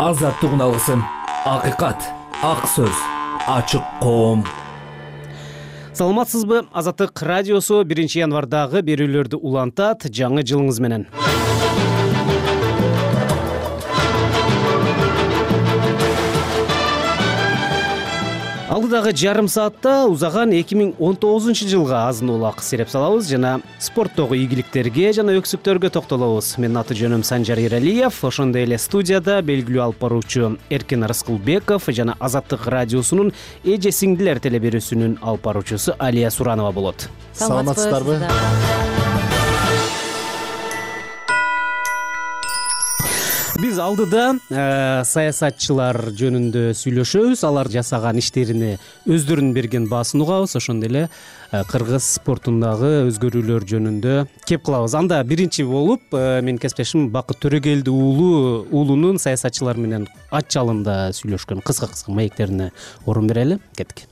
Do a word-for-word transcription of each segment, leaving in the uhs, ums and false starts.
Азаттык алгысым, акыйкат, ак сөз, ачык коом. Саламатсызбы? Азаттык радиосу биринчи январдагы берүүлөрдү улантат. Жаңы жылыңыз менен. Алдыдагы жарым саатта узаган эки миң он тогузунчу жылга азын улак сереп салабыз жана спорттогу ийгиликтерге жана өксүктөргө токтолобуз. Менин аты жөнүм Санжар Эралиев. Ошондой эле студияда белгилүү алып баруучу Эркин Рыскылбеков жана Азаттык радиосунун эже сиңдилер телеберүүсүнүн алып баруучусу Алия Суранова болот. Саламатсыздарбы? Биз алдыда э, саясатчылар жөнүндө сүйлөшөбүз. Алар жасаган иштерине өздөрүнүн берген баасын угабыз. Ошондой эле э, кыргыз спортундагы өзгөрүүлөр жөнүндө кеп кылабыз. Анда биринчи болуп э, менин кесиптешим Бакыт Төрөгелди уулу уулунун саясатчылар менен ат жалында сүйлөшкөн кыска-кыска маектерине орун берели. Кеттик.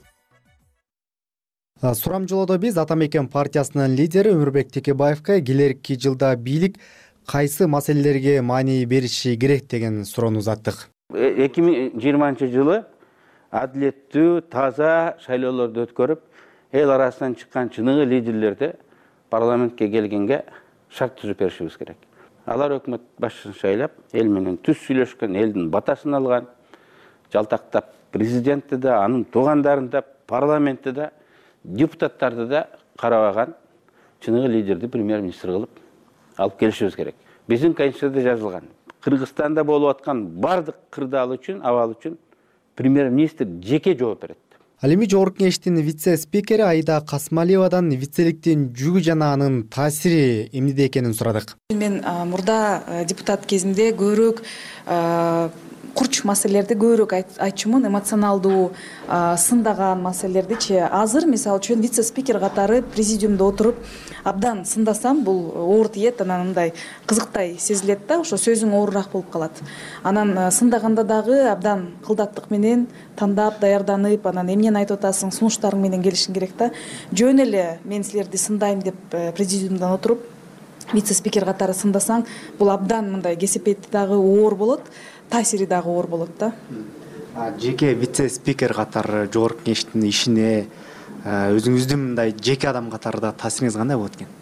Сурамжылоодо биз Атамекен партиясынын лидери Өмүрбек Текебаевка келерки жылда бийлик кайсы маселелерге маани бериши керек деген суроону узаттык. эки миң жыйырманчы жылы адилеттүү, таза шайлоолорду өткөрүп, эл арасынан чыккан чыныгы лидерлерди парламентке келгенге шарт түзүп беришибиз керек. Алар өкмөт башчысын шайлап, эл менен түз сүйлөшкөн, элдин батасын алган, жалтактап президентти да, анын туугандарын да, парламентти да, депутаттарды да карабаган чыныгы лидерди премьер-министр кылып алып келишибиз керек. Биздин конституцияда жазылган, Кыргызстанда болуп аткан бардык кырдаал үчүн, абал үчүн премьер-министр жеке жооп берет. Ал эми жогорку кеңештин вице-спикери Айда Касмалиевадан вицеликтин жүгү жана анын таасири эмнеде экенин сурадык. Мен мурда депутат кезинде көбүрөөк курч маселелерди көбүрөөк айтчумун, эмоционалдуу сындаган маселелердичи. Азыр мисалы үчүн вице-спикер катары президиумда отуруп абдан сындасам, бул оор тиет, анан мындай кызыктай сезилет да, ошо сөзүң оорураак болуп калат. Анан сындаганда дагы абдан кылдаттык менен тандап, даярданып, анан эмнени айтып атасың, сунуштарың менен келишиң керек да. Жөн эле мен силерди сындайм деп президиумдан отуруп вице-спикер катары сындасаң, бул абдан мындай кесепети дагы оор болот, таасири дагы оор болот да. Жеке вице-спикер катары жогорку кеңештин ишине өзүңүздүн мындай жеке адам катары да таасириңиз кандай болот экен?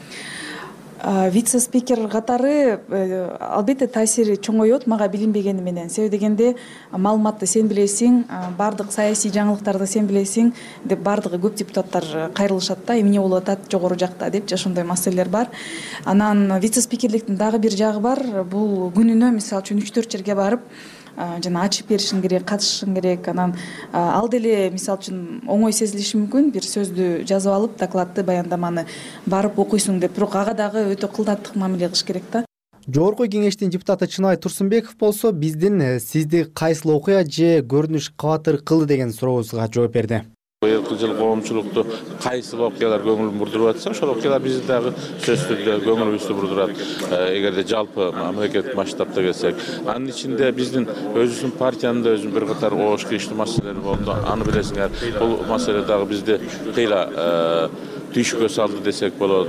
Вице-спикер катары албетте таасири чоңойот мага билинбегени менен. Себеби дегенде маалыматты сен билесиң, бардык саясий жаңылыктарды сен билесиң деп бардыгы көп депутаттар кайрылышат да, эмне болуп атат жогору жакта деп, ошондой маселелер бар. Анан вице-спикерликтин дагы бир жагы бар. Бул күнүнө мисалы үчүн үч төрт жерге барып жана ачып беришиң керек, катышышың керек. Анан ал деле мисалы үчүн оңой сезилиши мүмкүн, бир сөздү жазып алып, докладты, баяндаманы барып окуйсуң деп, бирок ага дагы өтө кылдаттык мамиле кылыш керек да. Жогорку кеңештин депутаты Чынай Турсунбеков болсо биздин сизди кайсыл окуя же көрүнүш кабатыр кылды деген сурообузга жооп берди. Быйылкы жыл коомчулукту кайсы окуялар көңүлүн бурдуруп атса, ошол окуялар бизди дагы сөзсүз түрдө көңүлүбүздү бурдурат. Эгерде жалпы мамлекет масштабта келсек, анын ичинде биздин өзүбүздүн партиянын да өзүнүн бир катар оош кириштүү маселелери болду. Аны билесиңер, бул маселе дагы бизди кыйла түйшүккө салды десек болот.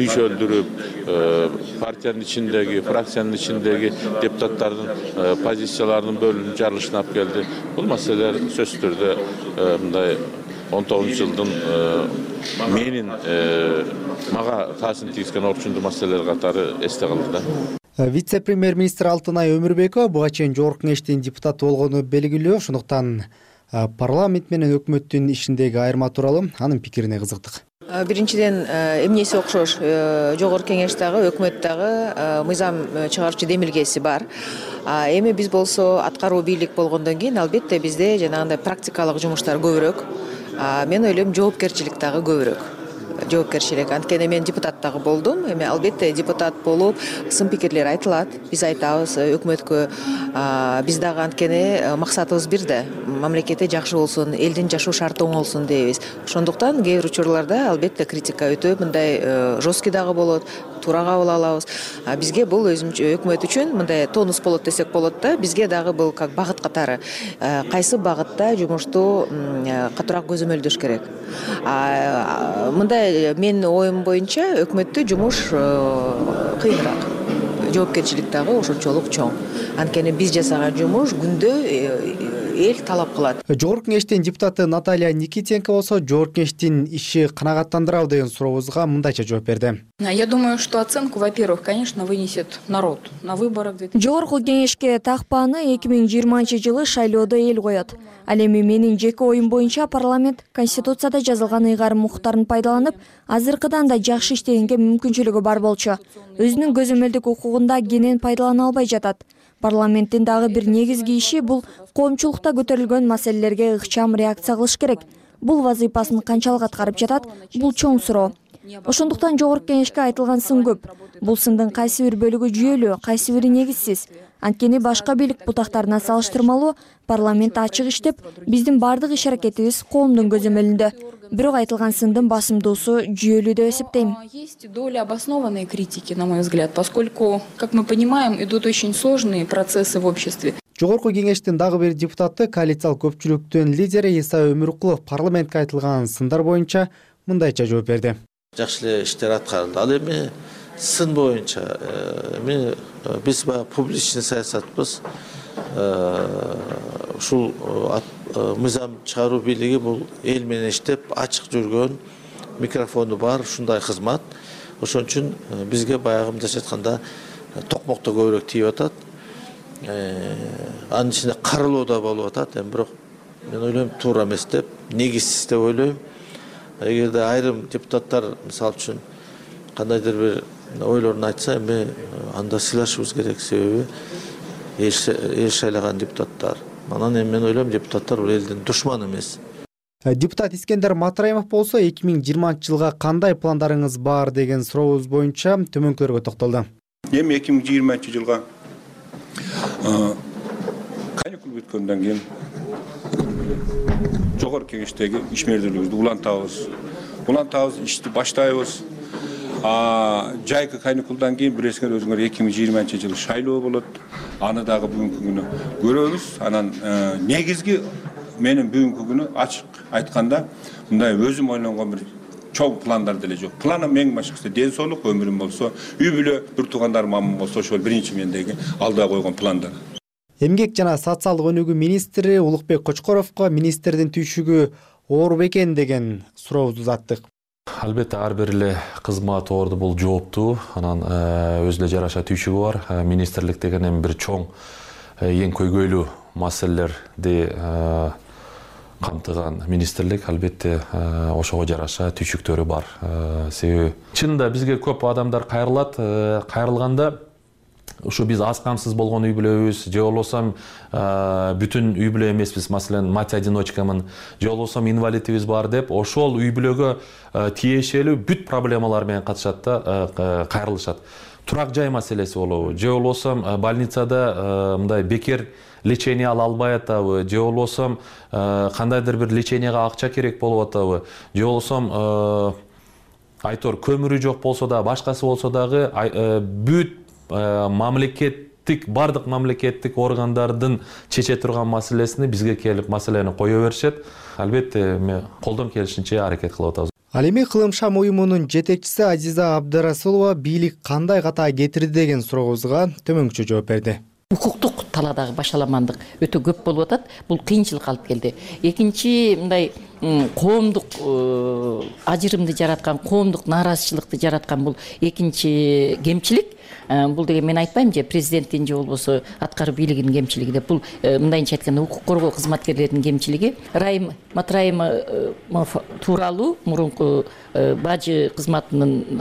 Түйшөлдүрүп, партиянын ичиндеги, фракциянын ичиндеги депутаттардын позицияларынын бөлүнүп жарылышына алып келди. Бул маселелер сөзсүз түрдө мындай он тогузунчу жылдын менин мага таасирин тийгизген орчундуу маселелер катары эсте калды да. Вице-премьер-министр Алтынай Өмүрбекова буга чейин жогорку кеңештин депутаты болгону белгилүү. Ошондуктан парламент менен өкмөттүн ишиндеги айырма тууралуу анын пикирине кызыктык. Биринчиден эмнеси окшош, жогорку кеңеш дагы, өкмөт дагы мыйзам чыгаруучу демилгеси бар. Эми биз болсо аткаруу бийлик болгондон кийин албетте бизде жанагындай практикалык жумуштар көбүрөөк. Мен ойлойм, жоопкерчилик дагы көбүрөөк. Жоопкерчилик. Анткени мен депутат дагы болдум. Эми албетте депутат болуп, сын пикирлер айтылат. Биз айтабыз өкмөткө. Биз дагы анткени максатыбыз бир да. Мамлекетте жакшы болсун, элдин жашоо шарты оңолсун дейбиз. Ошондуктан кээ бир учурларда албетте критика өтө мындай жесткий дагы болот, туура кабыл алабыз. Бизге бул өзүнчө өкмөт үчүн мындай тонус болот десек болот да. Бизге дагы бул как багыт катары. Кайсы багытта жумушту катуураак көзөмөлдөш керек. Мындай менин оюм боюнча өкмөттү жумуш кыйыныраак. жоопкерчилик дагы ошончолук чоң. Анткени биз жасаган жумуш күндө эл талап кылат. Жогорку кеңештин депутаты Наталья Никитенко болсо жогорку кеңештин иши канагаттандырабы деген сурообузга мындайча жооп берди. Я думаю, что оценку, во-первых, конечно, вынесет народ на выборах. Жогорку кеңешке такпааны эки миң жыйырманчы жылы шайлоодо эл коет. Ал эми менин жеке оюм боюнча парламент Конституцияда жазылган ыйгарым укуктарын пайдаланып, азыркыдан да жакшы иштегенге мүмкүнчүлүгү бар болчу. Өзүнүн көзөмөлдүк укугунда кенен пайдалана албай жатат. Парламенттин дагы бир негизги иши бул коомчулукта көтөрүлгөн маселелерге ыкчам реакция кылыш керек. Бул вазыйпасын канчалык аткарып жатат, бул чоң суроо. Ошондуктан жогорку кеңешке айтылган сын көп. Бул сындын кайсы бир бөлүгү жүйөлүү, кайсы бири негизсиз. Анткени башка бийлик бутактарына салыштырмалуу парламент ачык иштеп, биздин бардык иш-аракетибиз коомдун көзөмөлүндө. Бирок айтылган сындын басымдуусу жүйөлүү деп эсептейм. Есть доля обоснованной критики, на мой взгляд, поскольку, как мы понимаем, идут очень сложные процессы в обществе. Жогорку кеңештин дагы бир депутаты, коалициялык көпчүлүктүн лидери Иса Өмүркулов парламентке айтылган сындар боюнча мындайча жооп берди. Жакшы эле иштер аткарылды. Ал эми сын боюнча эми биз баягы публичный саясатпыз. Ушул мыйзам чыгаруу бийлиги бул эл менен иштеп ачык жүргөн, микрофону бар ушундай кызмат. Ошон үчүн бизге баягы мындайча айтканда токмокто көбүрөөк тийип атат. Анын ичинде каралоо да болуп атат. Эми бирок мен ойлойм туура эмес деп, негизсиз деп ойлойм. Эгерде айрым депутаттар мисалы үчүн кандайдыр бир ойлорун айтса, эми анда сыйлашыбыз керек, себеби эл шайлаган депутаттар. Анан эми мен ойлойм депутаттар бул элдин душманы эмес. Депутат Искендер Матраимов болсо эки миң жыйырманчы жылга кандай пландарыңыз бар деген сурообуз боюнча төмөнкүлөргө токтолду. Эми эки миң жыйырманчы жылга каникул бүткөндөн кийин жогорку кеңештеги ишмердүүлүгүбүздү улантабыз. Улантабыз, ишти баштайбыз. Жайкы каникулдан кийин билесиңер өзүңөр эки миң жыйырманчы жылы шайлоо болот. Аны дагы бүгүнкү күнү көрөбүз. Анан негизги менин бүгүнкү күнү ачык айтканда мындай өзүм ойлонгон бир чоң пландар деле жок. Планым эң башкысы ден соолук, өмүрүм болсо, үй бүлө, бир туугандарым аман болсо, ошол биринчи мендеги алда койгон пландар. Эмгек жана социалдык өнүгүү министри Улукбек Кочкоровго министрдин түйшүгү оор бекен деген сурообузду узаттык. Албетте ар бир эле кызмат орду бул жооптуу, анан өзүнө жараша түйшүгү бар. Министрлик деген эми бир чоң эң көйгөйлүү маселелерди камтыган министрлик, албетте ошого жараша түйшүктөрү бар. Себеби чынында бизге көп адамдар кайрылат, кайрылганда ушу биз аз камсыз болгон үй бүлөбүз, же болбосо бүтүн үй бүлө эмеспиз, маселен мать одиночкамын, же болбосо инвалидибиз бар деп, ошол үй бүлөгө тиешелүү бүт проблемалар менен катышат да кайрылышат. Турак жай маселеси болобу, же болбосо больницада мындай бекер лечение ала албай атабы, же болбосо кандайдыр бир леченияга акча керек болуп атабы, же болбосо айтор көмүрү жок болсо да, башкасы болсо дагы бүт мамлекеттик, бардык мамлекеттик органдардын чече турган маселесини бизге келип маселени кое беришет. Албетте колдон келишинче аракет кылып атабыз. Ал эми Кылымшам уюмунун жетекчиси Азиза Абдырасулова бийлик кандай ката кетирди деген сурообузга төмөнкүчө жооп берди. Укуктук таладагы башаламандык өтө көп болуп атат. Бул кыйынчылык алып келди. Экинчи мындай коомдук ажырымды жараткан, коомдук нааразычылыкты жараткан бул экинчи кемчилик. Бул деген мен айтпайм же президенттин же болбосо аткаруу бийлигинин кемчилиги деп. Бул мындайча айтканда укук коргоо кызматкерлеринин кемчилиги. Райым Матраимов тууралуу мурунку бажы кызматынын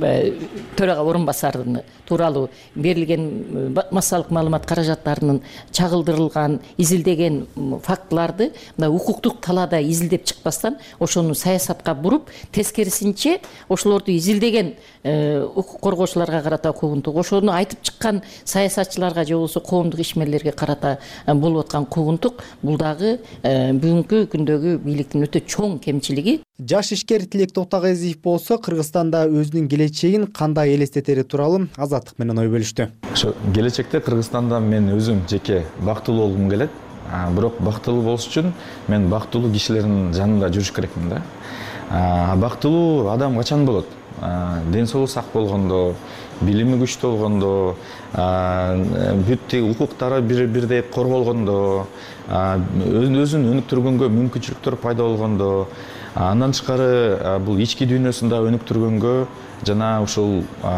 төрага орун басарыны тууралуу берилген массалык маалымат каражаттарынын чагылдырылган, изилдеген фактыларды мына укуктук талаада изилдеп чыкпастан ошону саясатка буруп, тескерисинче ошолорду изилдеген укук коргоочуларга карата куугунтук, ошону айтып чыккан саясатчыларга же болбосо коомдук ишмерлерге карата болуп аткан куугунтук бул дагы бүгүнкү күндөгү бийликтин өтө чоң кемчилиги. Жаш ишкер Тилек Токтогазиев болсо Кыргызстанда өзүнүн келечегин кандай элестетери тууралуу Азаттык менен ой бөлүштү. Ошо келечекте Кыргызстанда мен өзүм жеке бактылуу болгум келет. Бирок бактылуу болуш үчүн мен бактылуу кишилердин жанында жүрүш керекмин да. Бактылуу адам качан болот? ден соолугу сак болгондо, билими күчтүү болгондо, бүт укуктары бирдей корголгондо, өзүн өнүктүргөнгө мүмкүнчүлүктөр пайда болгондо, андан тышкары бул ички дүйнөсүн да өнүктүргөнгө жана ушул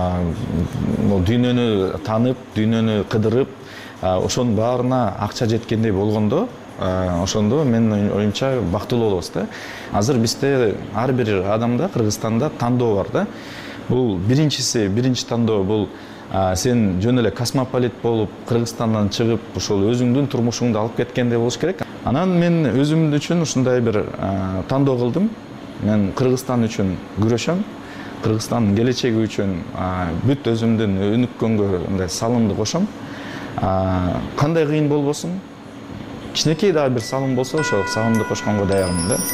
дүйнөнү таанып, дүйнөнү кыдырып, ошонун баарына акча жеткендей болгондо, ошондо менин оюмча бактылуу болобуз да. Азыр бизде ар бир адамда Кыргызстанда тандоо бар да. Бул биринчиси, биринчи тандоо бул сен жөн эле космополит болуп, Кыргызстандан чыгып, ошол өзүңдүн турмушуңду алып кеткендей болуш керек. Анан мен өзүм үчүн ушундай бир тандоо кылдым. Мен Кыргызстан үчүн күрөшөм. Кыргызстандын келечеги үчүн бүт өзүмдүн өнүккөнгө мындай салымды кошом. Кандай кыйын болбосун, кичинекей дагы бир салым болсо, ошол салымды кошконго даярмын да.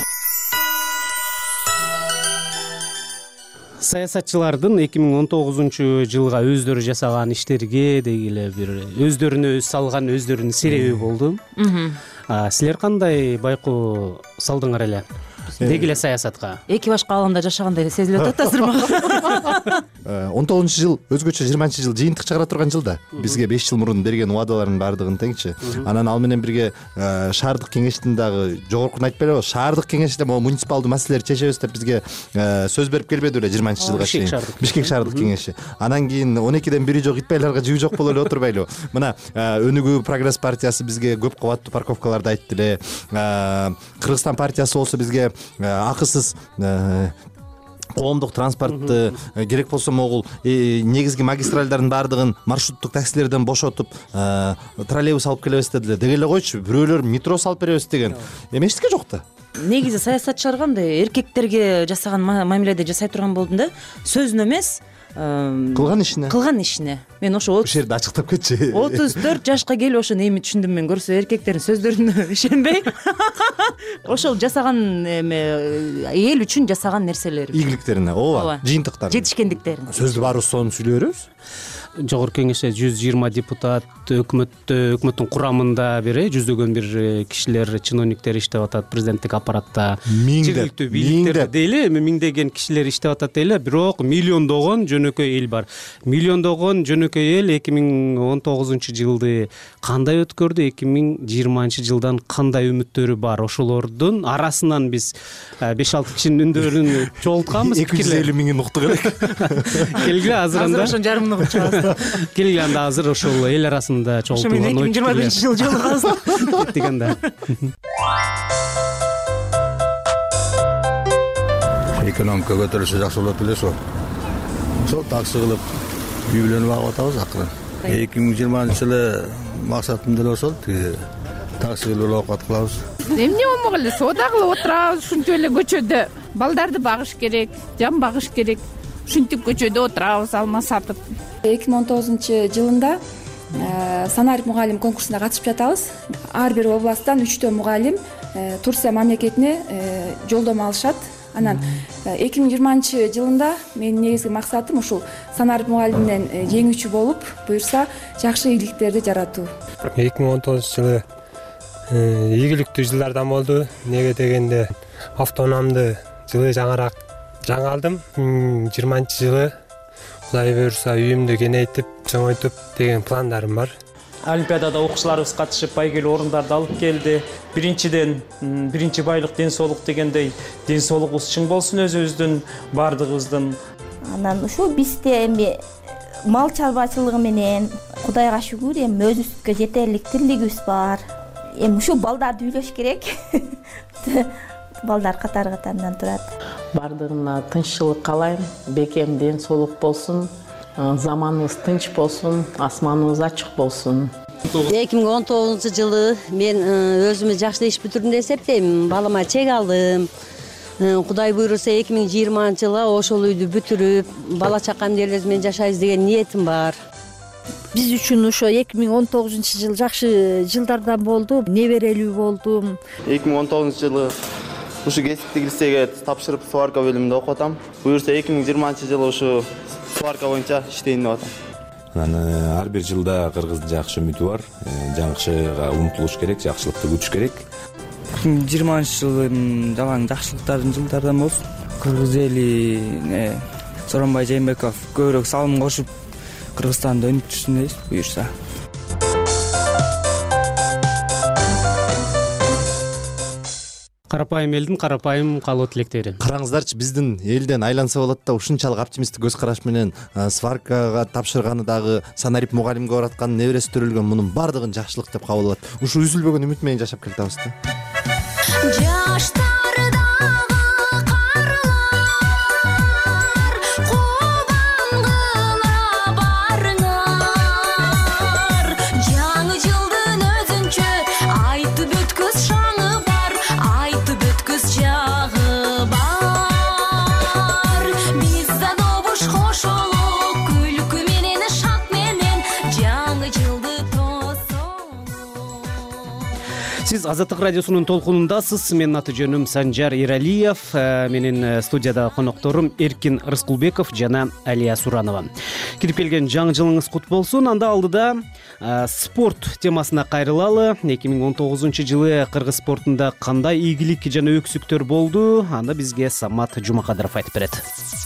Саясатчылардын эки миң он тогузунчу жылга өздөрү жасаган иштерге деги эле бир өздөрүнө өз салган өздөрүнүн себеби болду. Силер кандай байкоо салдыңар эле? Деги эле саясатка. Эки башка ааламда жашагандай сезилип атат азыр мага. он тогузунчу жыл өзгөчө, жыйырманчы жыл жыйынтык чыгара турган жыл да. Бизге беш жыл мурун берген убадалардын баардыгын теңчи. Анан ал менен бирге шаардык кеңештин дагы жогоркуну айтпайлыбы, шаардык кеңеште могу муниципалдуу маселелерди чечебиз деп бизге сөз берип келбеди беле жыйырманчы жылга чейин. Бишкек шаардык кеңеши. Анан кийин он экиден бири жок итбайларга жүү жок болуп эле отурбайлыбы. Мына өнүгүү прогресс партиясы бизге көп кабаттуу парковкаларды айтты эле. Кыргызстан партиясы болсо бизге акысыз коомдук транспортты керек болсо могул негизги магистралдардын баардыгын маршруттук таксилерден бошотуп троллейбус алып келебиз дедилер. Деги эле койчу, бирөөлөр метро салып беребиз деген. Эми эчтеке жок да. Негизи саясатчылар кандай эркектерге жасаган мамиледе жасай турган болдум да. Сөзүнө эмес, кылган ишине. Кылган ишине. Мен ошо ошол жерде ачыктап кетчи. отуз төрт жашка келип ошону эми түшүндүм мен. Көрсө эркектердин сөздөрүнө ишенбей, ошол жасаган эме эл үчүн жасаган нерселери, ийгиликтерине, ооба, жыйынтыктар, жетишкендиктерине. Сөздү баарыбыз сонун сүйлөй беребиз. Жогорку кеңеште жүз жыйырма депутат, өкмөттө, өкмөттүн курамында бир жүздөгөн бир кишилер, чиновниктер иштеп атат, президенттик аппаратта, жергиликтүү бийликтер дейли, эми миңдеген кишилер иштеп атат дейли, бирок миллиондогон жөнөкөй эл бар. Миллиондогон жөнөкөй эл эки миң он тогузунчу жылды кандай өткөрдү, эки миң жыйырманчы жылдан кандай үмүттөрү бар? Ошолордун арасынан биз беш алты кишинин үндөрүн чогултканбыз. эки жүз элүү миңин уктук элек. Келгиле азыр анда. Азыр ошон жарымын угуп чыгабыз. Келгиле анда азыр ошол эл арасында чогултулган ой. эки миң жыйырма биринчи жыл жолугабыз. Кеттик анда. Экономика көтөрүлсө жакшы болот элес о. Ошол таксы кылып үй бүлөнү багып атабыз акырын. эки миң жыйырманчы жылы максатым деле ошол, тиги таксы кылып оокат кылабыз. Эмне болмок эле, соода кылып отурабыз, ушинтип эле көчөдө балдарды багыш керек, жан багыш керек. Ушинтип көчөдө отурабыз, алма сатып. эки миң он тогузунчу жылында санарип мугалим конкурсуна катышып жатабыз. Ар бир областтан үчтөө мугалим Турция мамлекетине жолдомо алышат. Анан эки миң жыйырманчы жылында менин негизги максатым ушул санарип мугалимден жеңүүчү болуп, буюрса жакшы ийгиликтерди жаратуу. эки миң он тогузунчу жылы ийгиликтүү жылдардан болду. Неге дегенде автономду жылы жаңараак жаңа алдым. жыйырманчы жылы Кудай буйрса үйүмдү кеңейтип, чоңойтуп деген пландарым бар. Олимпиадада окуучуларыбыз катышып байгелүү орундарды алып келди. Биринчиден биринчи байлык ден соолук дегендей, ден соолугубуз чың болсун өзүбүздүн, баардыгыбыздын. Анан ушул бизде эми мал чарбачылыгы менен Кудайга шүгүр эми өзүбүзгө жетерлик тирлигибиз бар. Эми ушул балдарды үйлөш керек. Балдар катар-катарынан турат. Бардыгына тынччылык каалайм, бекем ден соолук болсун, заманыбыз тынч болсун, асманыбыз ачык болсун. эки миң он тогузунчу жылы мен өзүмө жакшы иш бүтүрдүм деп эсептейм. Балама чек алдым. Кудай буйрса эки миң жыйырманчы жылы ошол үйдү бүтүрүп, бала чакам эле менен жашайбыз деген ниетим бар. Биз үчүн ошо эки миң он тогузунчу жыл жакшы жылдардан болду. Неберелүү болдум. эки миң он тогузунчу жылы ушу кесиптик лицейге тапшырып сварка бөлүмүндө окуп атам. Буюрса эки миң жыйырманчы жылы ушу сварка боюнча иштейин деп атам. Анан ар бир жылда кыргыздын жакшы үмүтү бар. Жакшыга умтулуш керек, жакшылыкты күтүш керек. эки миң жыйырманчы жылдын жаман жакшылыктардын жылдардан болсун. Кыргыз эли Сооронбай Жээнбеков көбүрөөк салым кошуп Кыргызстанды өнүктүрсүн дейбиз буюрса. Карапайым элдин карапайым каалоо тилектери. Караңыздарчы, биздин элден айланса болот да ушунчалык оптимисттик көз караш менен сваркага тапшырганы дагы Санарип мугалимге бараткан, небереси төрөлгөн, мунун баардыгын жакшылык деп кабыл алат. Ушу үзүлбөгөн үмүт менен жашап келатабыз да. Сиз Азаттык радиосунун толкунундасыз. Менин аты жөнүм Санжар Иралиев, менин студияда конокторум Эркин Рыскулбеков жана Алия Суранова. Кирип келген жаңы жылыңыз кут болсун. Анда алдыда спорт темасына кайрылалы. эки миң он тогузунчу жылы кыргыз спортунда кандай ийгилик жана өксүктөр болду? Анда бизге Самат Жумакадыров айтып берет.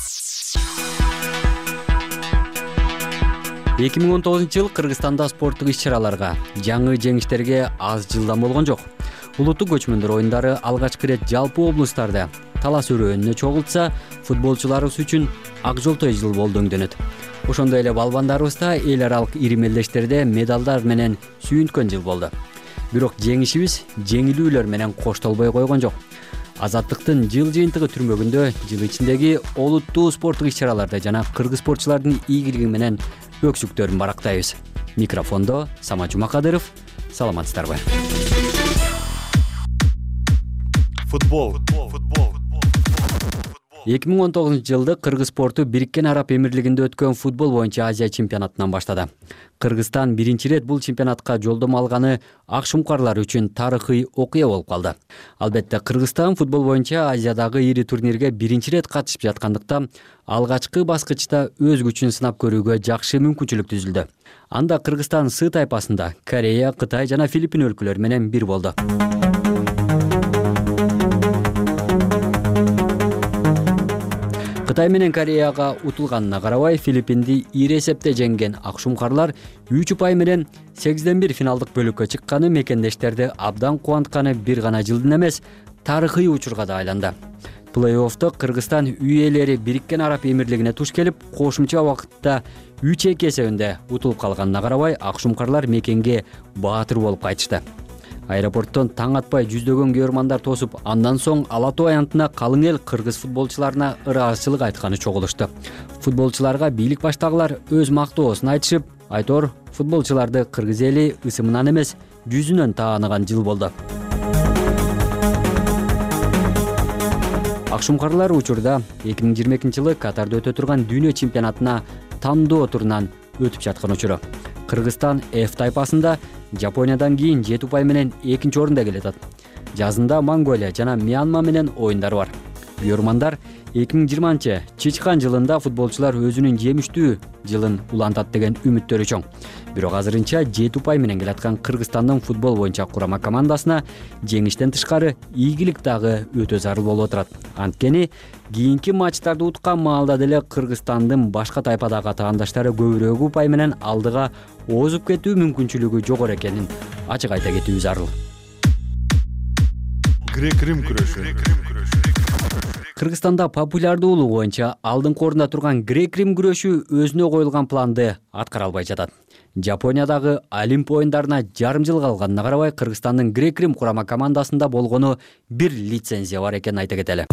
эки миң он тогузунчу жыл Кыргызстанда спорттук иш-чараларга, жаңы жеңиштерге аз жылдан болгон жок. Улуттук көчмөндөр оюндары алгачкы ирет жалпы облустарда талас өрөөнүнө чогултса, футболчуларыбыз үчүн ак жолтой жыл болду өңдөнөт. Ошондой эле балбандарыбызда эл аралык ири мелдештерде медалдар менен сүйүнткөн жыл болду. Бирок жеңишибиз жеңилүүлөр менен коштолбой койгон жок. Азаттыктын жыл жыйынтыгы түрмөгүндө жыл ичиндеги олуттуу спорттук иш-чараларда жана кыргыз спортчулардын ийгилиги менен өксүктөрүн барактайбыз. Микрофондо Самат Жумакадыров. Саламатсыздарбы? Футбол. эки миң он тогузунчу жылды кыргыз спорту Бириккен Араб Эмирлигинде өткөн футбол боюнча Азия чемпионатынан баштады. Кыргызстан биринчи ирет бул чемпионатка жолдомо алганы ак шумкарлар үчүн тарыхый окуя болуп калды. Албетте Кыргызстан футбол боюнча Азиядагы ири турнирге биринчи ирет катышып жаткандыктан алгачкы баскычта өз күчүн сынап көрүүгө жакшы мүмкүнчүлүк түзүлдү. Анда Кыргызстан Сы тайпасында Корея, Кытай жана Филиппин өлкөлөрү менен бир болду. Кытай менен Кореяга утулганына карабай, Филиппинди ири эсепте жеңген ак шумкарлар үч упай менен сегизден бир финалдык бөлүккө чыкканы мекендештерди абдан кубантканы бир гана жылдын эмес, тарыхый учурга да айланды. Плей-оффто Кыргызстан үй ээлери Бириккен Араб Эмирлигине туш келип, кошумча убакытта үч эки эсебинде утулуп калганына карабай, ак шумкарлар мекенге баатыр болуп кайтышты. Аэропорттон таң атпай жүздөгөн көрөрмандар тосуп, андан соң Ала Тоо аянтына калың эл кыргыз футболчуларына ыраазычылык айтканы чогулушту. Футболчуларга бийлик баштагылар өз мактоосун айтышып, айтор футболчуларды кыргыз эли ысымынан эмес, жүзүнөн тааныган жыл болду. Ак шумкарлар учурда эки миң жыйырма экинчи жылы Катарда өтө турган дүйнө чемпионатына тандоо турунан өтүп жаткан учуру. Кыргызстан F тайпасында Жапониядан кийин жети упай менен экинчи орунда келет. Жазында Монголия жана Мьянма менен оюндар бар. Көрөрмандар эки миң жыйырманчы Чичкан жылында футболчулар өзүнүн жемиштүү жылын улантат деген үмүттөрү чоң. Бирок азырынча жети упай менен келаткан Кыргызстандын футбол боюнча курама командасына жеңиштен тышкары ийгилик дагы өтө зарыл болуп отурат. Анткени кийинки матчтарды уткан маалда деле Кыргызстандын башка тайпадагы атаандаштары көбүрөөк упай менен алдыга озуп кетүү мүмкүнчүлүгү жогору экенин ачык айта кетүү зарыл. Грек-Рим күрөшү. Кыргызстанда популярдуулугу боюнча алдыңкы орунда турган грек-рим күрөшү өзүнө коюлган планды аткара албай жатат. Жапониядагы Олимп оюндарына жарым жыл калганына карабай, Кыргызстандын грек-рим курама командасында болгону бир лицензия бар экенин айта кетели.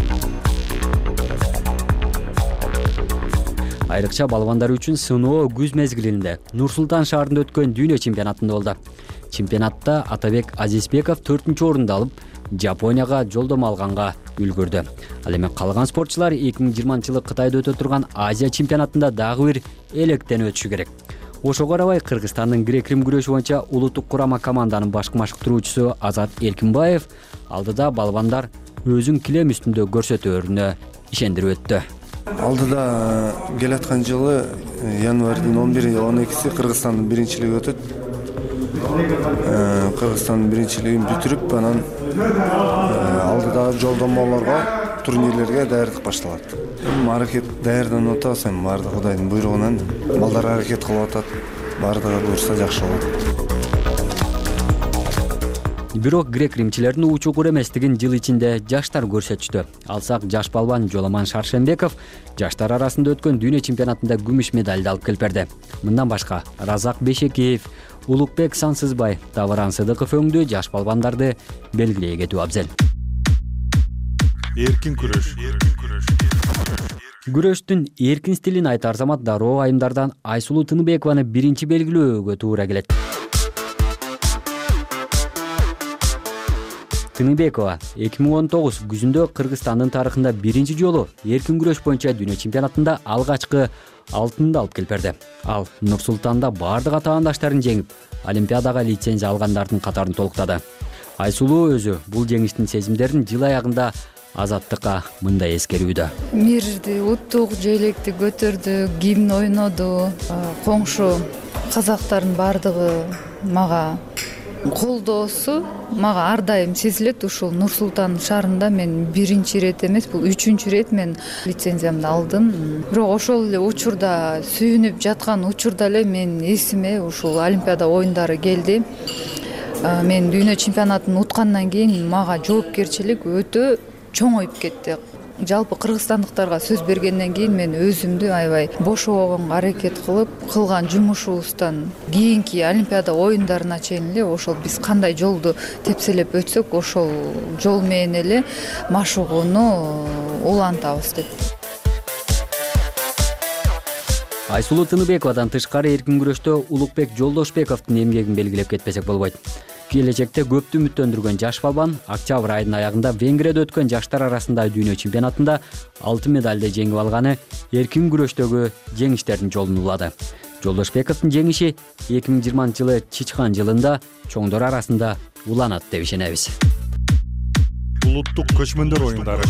Айрыкча балбандар үчүн сыноо күз мезгилинде Нур-Султан шаарында өткөн дүйнө чемпионатында болду. Чемпионатта Атабек Азизбеков төртүнчү орунду алып, Жапонияга жолдомо алганга үлгүрдү. Ал эми калган спортчулар эки миң жыйырманчы жылы Кытайда өтө турган Азия чемпионатында дагы бир электен өтүшү керек. Ошого карабай Кыргызстандын грек-рим күрөшү боюнча улуттук курама команданын башкы машыктыруучусу Азат Эркинбаев алдыда балбандар өзүн килем үстүндө көрсөтөөрүнө ишендирип өттү. Алдыда келаткан жылы январдын он бири он экиси Кыргызстандын биринчилиги өтөт. Кыргызстандын биринчилигин бүтүрүп, анан алдыдагы жолдомолорго турнирлерге даярдык башталат. Эми аракет даярданып атабыз, эми баардыгы Кудайдын буйругунан. Балдар аракет кылып атат. Баардыгы буйрса жакшы болот. Бирок грек-римчилердин учугур эместигин жыл ичинде жаштар көрсөтүштү. Алсак, жаш балбан Жоламан Шаршенбеков жаштар арасында өткөн дүйнө чемпионатында күмүш медальды алып келип берди. Мындан башка Разак Бешекеев, Улукбек Сансызбай, Давыран Сыдыков өңдүү жаш балбандарды белгилей кетүү абзел. Эркин күрөш. Күрөштүн эркин стилин айтар замат дароо айымдардан Айсулуу Тыныбекованы биринчи белгилөөгө туура келет. Тыныбекова эки миң он тогуз күзүндө Кыргызстандын тарыхында биринчи жолу эркин күрөш боюнча дүйнө чемпионатында алгачкы алтынды алып келип берди. Ал Нур-Султанда бардык атаандаштарын жеңип, Олимпиадага лицензия алгандардын катарын толуктады. Айсулуу өзү бул жеңиштин сезимдерин жыл аягында Азаттыкка мындай эскерүүдө. Мирди уттук, желекти көтөрдүк, гимн ойноду. Коңшу казактардын бардыгы мага колдоосу мага ар дайым сезилет. Ушул Нур-Султан шаарында мен биринчи ирет эмес, бул үчүнчү ирет мен лицензиямды алдым. Бирок ошол эле учурда сүйүнүп жаткан учурда эле мен эсиме ушул Олимпиада оюндары келди. Мен дүйнө чемпионатын уткандан кийин мага жоопкерчилик өтө чоңоюп кетти. Жалпы кыргызстандыктарга сөз бергенден кийин мен өзүмдү аябай бошобогонго аракет кылып, кылган жумушубуздан кийинки Олимпиада оюндарына чейин эле ошол биз кандай жолду тепселеп өтсөк, ошол жол менен эле машыгууну улантабыз деп. Айсулуу Тыныбековадан тышкары эркин күрөштө Улукбек Жолдошбековдун эмгегин белгилеп кетпесек болбойт. Келечекте көптү үмүттөндүргөн жаш балбан октябрь айынын аягында Венгрияда өткөн жаштар арасындагы дүйнө чемпионатында алтын медальды жеңип алганы эркин күрөштөгү жеңиштердин жолун улады. Жолдошбековдун жеңиши эки миң жыйырманчы жылы Чичкан жылында чоңдор арасында уланат деп ишенебиз. Улуттук көчмөндөр оюндары.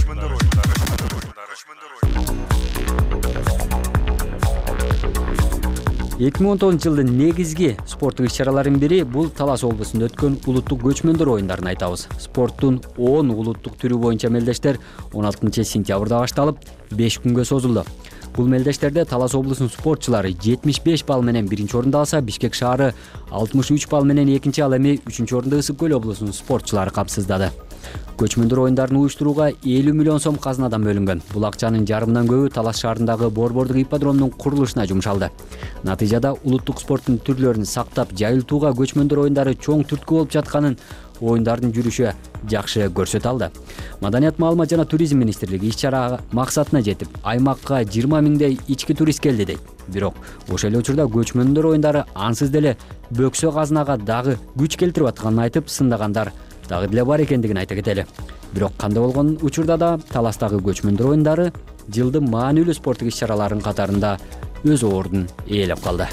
эки миң он тогузунчу жылдын негизги спорттук иш-чараларынын бири бул Талас облусунда өткөн улуттук көчмөндөр оюндарын айтабыз. Спорттун он улуттук түрү боюнча мелдештер он алтынчы сентябрда башталып, беш күнгө созулду. Бул мелдештерде Талас облусунун спортчулары жетимиш беш балл менен биринчи орунду алса, Бишкек шаары алтымыш үч балл менен экинчи, ал эми үчүнчү орунду Ысык көл облусунун спортчулары капсыздады. Көчмөндөр оюндарын уюштурууга элүү миллион сом казынадан бөлүнгөн. Бул акчанын жарымынан көбү Талас шаарындагы борбордук ипподромдун курулушуна жумшалды. Натыйжада улуттук спорттун түрлөрүн сактап жайылтууга көчмөндөр оюндары чоң түрткү болуп жатканын оюндардын жүрүшү жакшы көрсөтө алды. Маданият, маалымат жана туризм министрлиги иш-чара максатына жетип, аймакка жыйырма миңдей ички турист келди дейт. Бирок ошол эле учурда көчмөндөр оюндары ансыз деле бөксө казынага дагы күч келтирип атканын айтып, сындагандар дагы деле бар экендигин айта кетели. Бирок кандай болгон учурда да Таластагы көчмөндөр оюндары жылдын маанилүү спорттук иш-чараларынын катарында өз ордун ээлеп калды.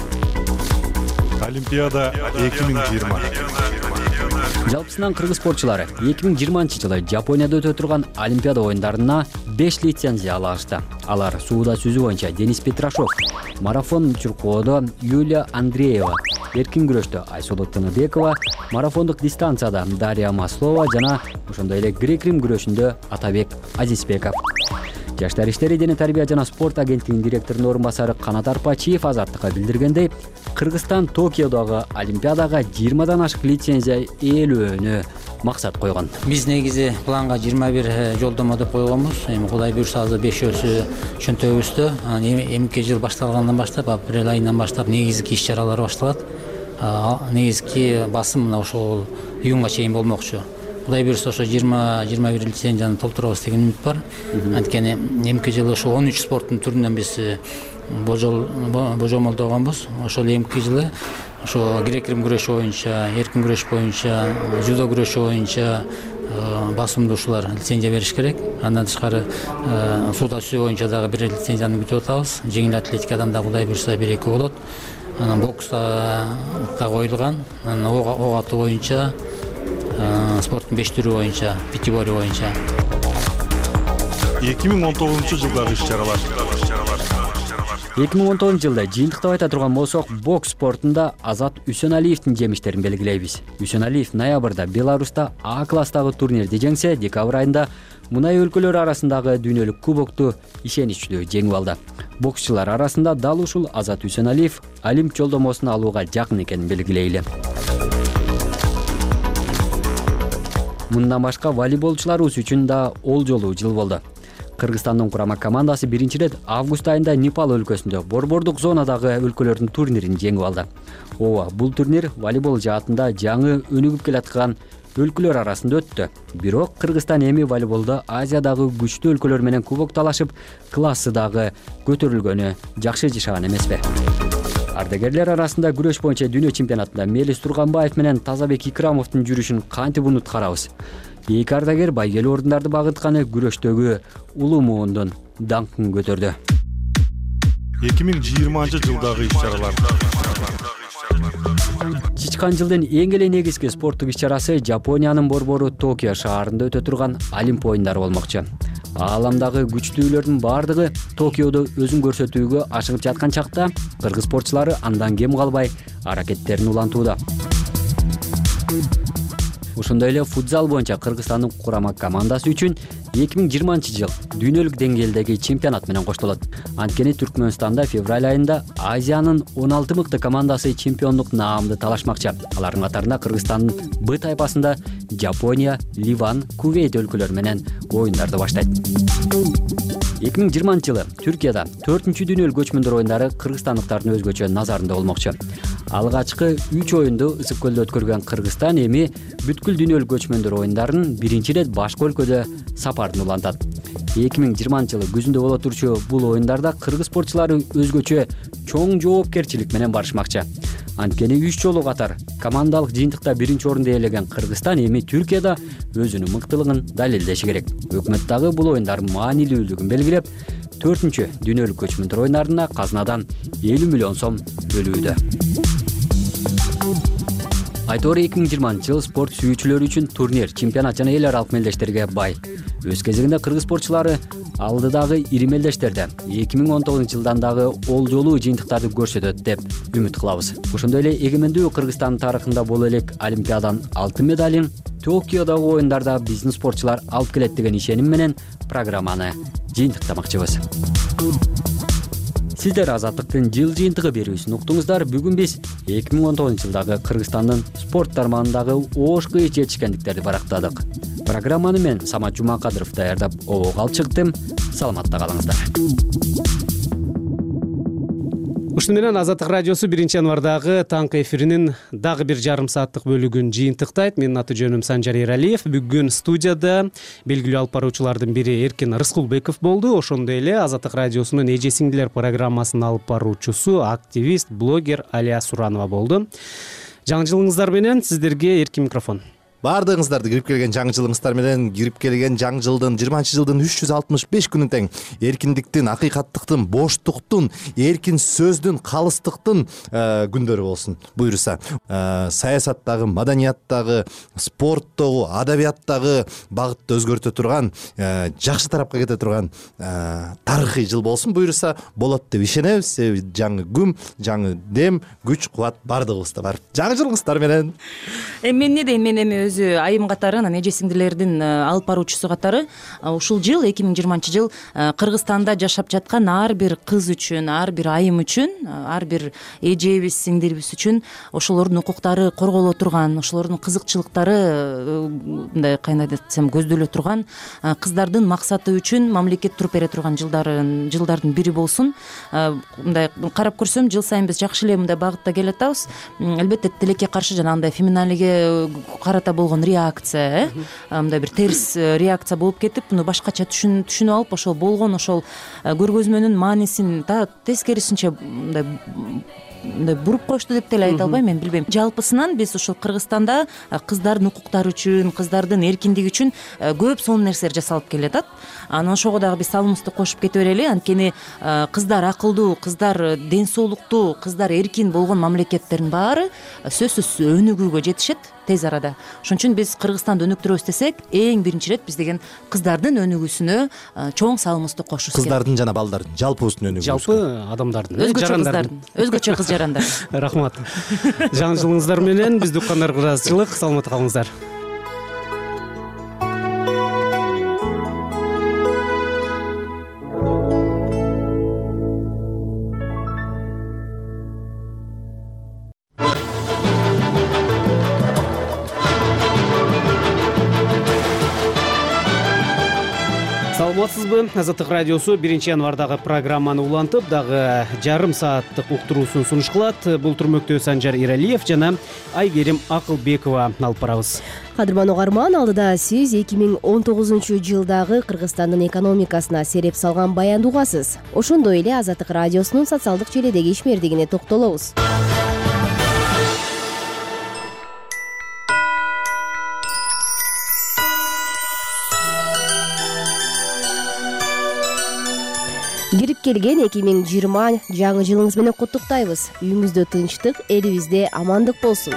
Олимпиада эки миң жыйырма. Жалпысынан кыргыз спортчулары эки миң жыйырманчы жылы Жапонияда өтө турган Олимпиада оюндарына беш лицензия алышты. Алар сууда сүзүү боюнча Денис Петрашов, марафон чуркоодо Юлия Андреева, эркин күрөштө Айсулуу Тыныбекова, марафондук дистанцияда Дарья Маслова жана ошондой эле грек-рим күрөшүндө Атабек Азизбеков. Жаштар иштери дене тарбия жана спорт агенттигинин директорунун орун басары Канат Арпачиев Азаттыкка билдиргендей, Кыргызстан Токиодогу Олимпиадага жыйырмадан ашык лицензия ээлөөнү максат койгон. Биз негизи планга жыйырма бир жолдомо деп койгонбуз. Эми Кудай буйрса азыр бешөөсү чөнтөгүбүздө. Эмки жыл башталгандан баштап, апрель айынан баштап негизги иш-чаралар башталат. Негизги басым мына ошол июнга чейин болмокчу. Кудай буйрса ошо жыйырма жыйырма бир лицензияны толтурабыз деген үмүт бар. Анткени эмки жылы ошо он үч спорттун түрүнөн биз божомолдогонбуз. Ошол эмки жылы ошо грек-рим күрөшү боюнча, эркин күрөш боюнча, жудо күрөшү боюнча басымдуушулар лицензия бериш керек. Андан тышкары сууда сүзүү боюнча дагы бир лицензияны күтүп атабыз. Жеңил атлетикадан да Кудай буйрса бир эки болот. Анан бокста да коюлган, анан ок атуу боюнча, спорттун беш түрү боюнча, пятиборье боюнча. эки миң он тогузунчу жылдагы иш-чаралар. эки миң он тогузунчу жылда жыйынтыктап айта турган болсок, бокс спортунда Азат Үсөналиевдин жемиштерин белгилейбиз. Үсөналиев ноябрда Беларуста А класстагы турнирди жеңсе, декабрь айында мунай өлкөлөр арасындагы дүйнөлүк кубокту ишеничтүү жеңип алды. Боксчулар арасында дал ушул Азат Үсөналиев Олимп жолдомосун алууга жакын экенин белгилейли. Мындан башка волейболчуларыбыз үчүн да олжолуу жыл болду. Кыргызстандын курама командасы биринчи ирет август айында Непал өлкөсүндө борбордук зонадагы өлкөлөрдүн турнирин жеңип алды. Ооба, бул турнир волейбол жаатында жаңы өнүгүп келаткан өлкөлөр арасында өттү. Бирок Кыргызстан эми волейболдо Азиядагы күчтүү өлкөлөр менен кубок талашып, классы дагы көтөрүлгөнү жакшы жашаган эмеспи? Ардагерлер арасында күрөш боюнча дүйнө чемпионатында Мелис Турганбаев менен Тазабек Икрамовдун жүрүшүн кантип унуткарабыз? Эки ардагер байгелүү ордундарды багытканы күрөштөгү улуу муундун даңкын көтөрдү. эки миң жыйырманчы жылдагы иш-чаралар. Чычкан жылдын эң эле негизги спорттук иш-чарасы Жапониянын борбору Токио шаарында өтө турган Олимп оюндары болмокчу. Ааламдагы күчтүүлөрдүн бардыгы Токиодо өзүн көрсөтүүгө ашыгып жаткан чакта кыргыз спортчулары андан кем калбай аракеттерин улантууда. Ошондой эле футзал боюнча Кыргызстандын курама командасы үчүн эки миң жыйырманчы жыл дүйнөлүк деңгээлдеги чемпионат менен коштолот. Анткени Түркмөнстанда февраль айында Азиянын он алты мыкты командасы чемпиондук наамды талашмакчы. Алардын катарында Кыргызстандын Б тайпасында Жапония, Ливан, Кувейт өлкөлөрү менен оюндарды баштайт. эки миң жыйырманчы жылы Түркияда төртүнчү дүйнөлүк көчмөндөр оюндары кыргызстандыктардын өзгөчө назарында болмокчу. Алгачкы үч оюнду Ысык көлдө өткөргөн Кыргызстан эми бүткүл дүйнөлүк көчмөндөр оюндарын биринчи ирет башка өлкөдө сапарын улантат. эки миң жыйырманчы жылы күзүндө боло турчу бул оюндарда кыргыз спортчулары өзгөчө чоң жоопкерчилик менен барышмакчы. Анткени үч жолу катар командалык жыйынтыкта биринчи орунду ээлеген Кыргызстан эми Түркияда өзүнүн мыктылыгын далилдеши керек. Өкмөт дагы бул оюндар маанилүүлүгүн белгилеп, төртүнчү дүйнөлүк көчмөндөр оюндарына казынадан элүү миллион сом бөлүүдө. Айтору эки миң жыйырманчы жыл спорт сүйүүчүлөр үчүн турнир, чемпионат жана эл аралык мелдештерге бай. Өз кезегинде кыргыз спортчулары алдыдагы ири мелдештерде эки миң он тогузунчу жылдан дагы олжолуу жыйынтыктарды көрсөтөт деп үмүт кылабыз. Ошондой эле эгемендүү Кыргызстандын тарыхында боло элек Олимпиаданын алтын медалын Токиодогу оюндарда биздин спортчулар алып келет деген ишеним менен программаны жыйынтыктамакчыбыз. Сиздер Азаттыктын жыл жыйынтыгы берүүсүн уктуңуздар. Бүгүн биз эки миң он тогузунчу жылдагы Кыргызстандын спорт тармагындагы оош кыйы жетишкендиктерди барактадык. Программаны мен Самат Жумакадыров даярдап обого алып чыктым. Саламатта калыңыздар. Ушуну менен Азаттык радиосу биринчи январдагы таңкы эфиринин дагы бир жарым сааттык бөлүгүн жыйынтыктайт. Менин аты жөнүм Санжар Эралиев. Бүгүн студияда белгилүү алып баруучулардын бири Эркин Рыскулбеков болду. Ошондой эле Азаттык радиосунун Эже сиңдилер программасынын алып баруучусу, активист, блогер Алия Суранова болду. Жаңы жылыңыздар менен сиздерге эркин микрофон. Бардыгыңыздарды кирип келген жаңы жылыңыздар менен кирип келген жаңы жылдын жыйырманчы жылдын үч жүз алтымыш беш күнүн тең эркиндиктин, акыйкаттыктын, боштуктун, эркин сөздүн, калыстыктын күндөрү болсун буйруса. Саясаттагы, маданияттагы, спорттогу, адабияттагы багытты өзгөртө турган, жакшы тарапка кете турган тарыхый жыл болсун буйруса. Болот деп ишенебиз. Жаңы күн, жаңы дем, күч, кубат бардыгыбызда бар. Жаңы жылыңыздар менен. Эмне дейм, мен эми өзү айым катары, анан эже сиңдилердин алып баруучусу катары ушул жыл эки миң жыйырманчы жыл Кыргызстанда жашап жаткан ар бир кыз үчүн, ар бир айым үчүн, ар бир эжебиз, сиңдирибиз үчүн ошолордун укуктары корголо турган, ошолордун кызыкчылыктары мындай кандай десем көздөлө турган, кыздардын максаты үчүн мамлекет туруп бере турган жылдарын жылдардын бири болсун. Мындай карап көрсөм, жыл сайын биз жакшы эле мындай багытта келатабыз. Албетте тилекке каршы жана андай феминалиге карата болгон реакция, мындай бир терс реакция болуп кетип, муну башкача түшүнүп алып, ошол болгон ошол көргөзмөнүн маанисин да тескерисинче мындай мындай буруп коюшту деп деле айта албайм, мен билбейм. Жалпысынан биз ушул Кыргызстанда кыздардын укуктары үчүн, кыздардын эркиндиги үчүн көп сонун нерселер жасалып келатат. Анан ошого дагы биз салымыбызды кошуп кете берели. Анткени кыздар акылдуу, кыздар ден соолуктуу, кыздар эркин болгон мамлекеттердин баары сөзсүз өнүгүүгө жетишет тез арада. Ошон үчүн биз Кыргызстанды өнүктүрөбүз десек, эң биринчи ирет биз деген кыздардын өнүгүүсүнө чоң салымыбызды кошубуз керек. Кыздардын жана балдардын жалпыбыздын өнүгүүсү. Жалпы адамдардын, өзгөчө кыздардын, өзгөчө кыз жарандар. Рахмат. Жаңылыгыңыздар менен бизди уккандарга ыраазычылык. Саламатта калыңыздар. Саламатсызбы? Азаттык радиосу биринчи январдагы программаны улантып, дагы жарым сааттык уктуруусун сунуш кылат. Бул түрмөктө Санжар Иралиев жана Айгерим Акылбекова алып барабыз. Кадырман угарман, алдыда сиз эки миң он тогузунчу жылдагы Кыргызстандын экономикасына сереп салган баянды угасыз. Ошондой эле Азаттык радиосунун социалдык желидеги ишмердигине токтолобуз. Кирип келген эки миң жыйырма жаңы жылыңыз менен куттуктайбыз. Үйүңүздө тынчтык, элибизде амандык болсун.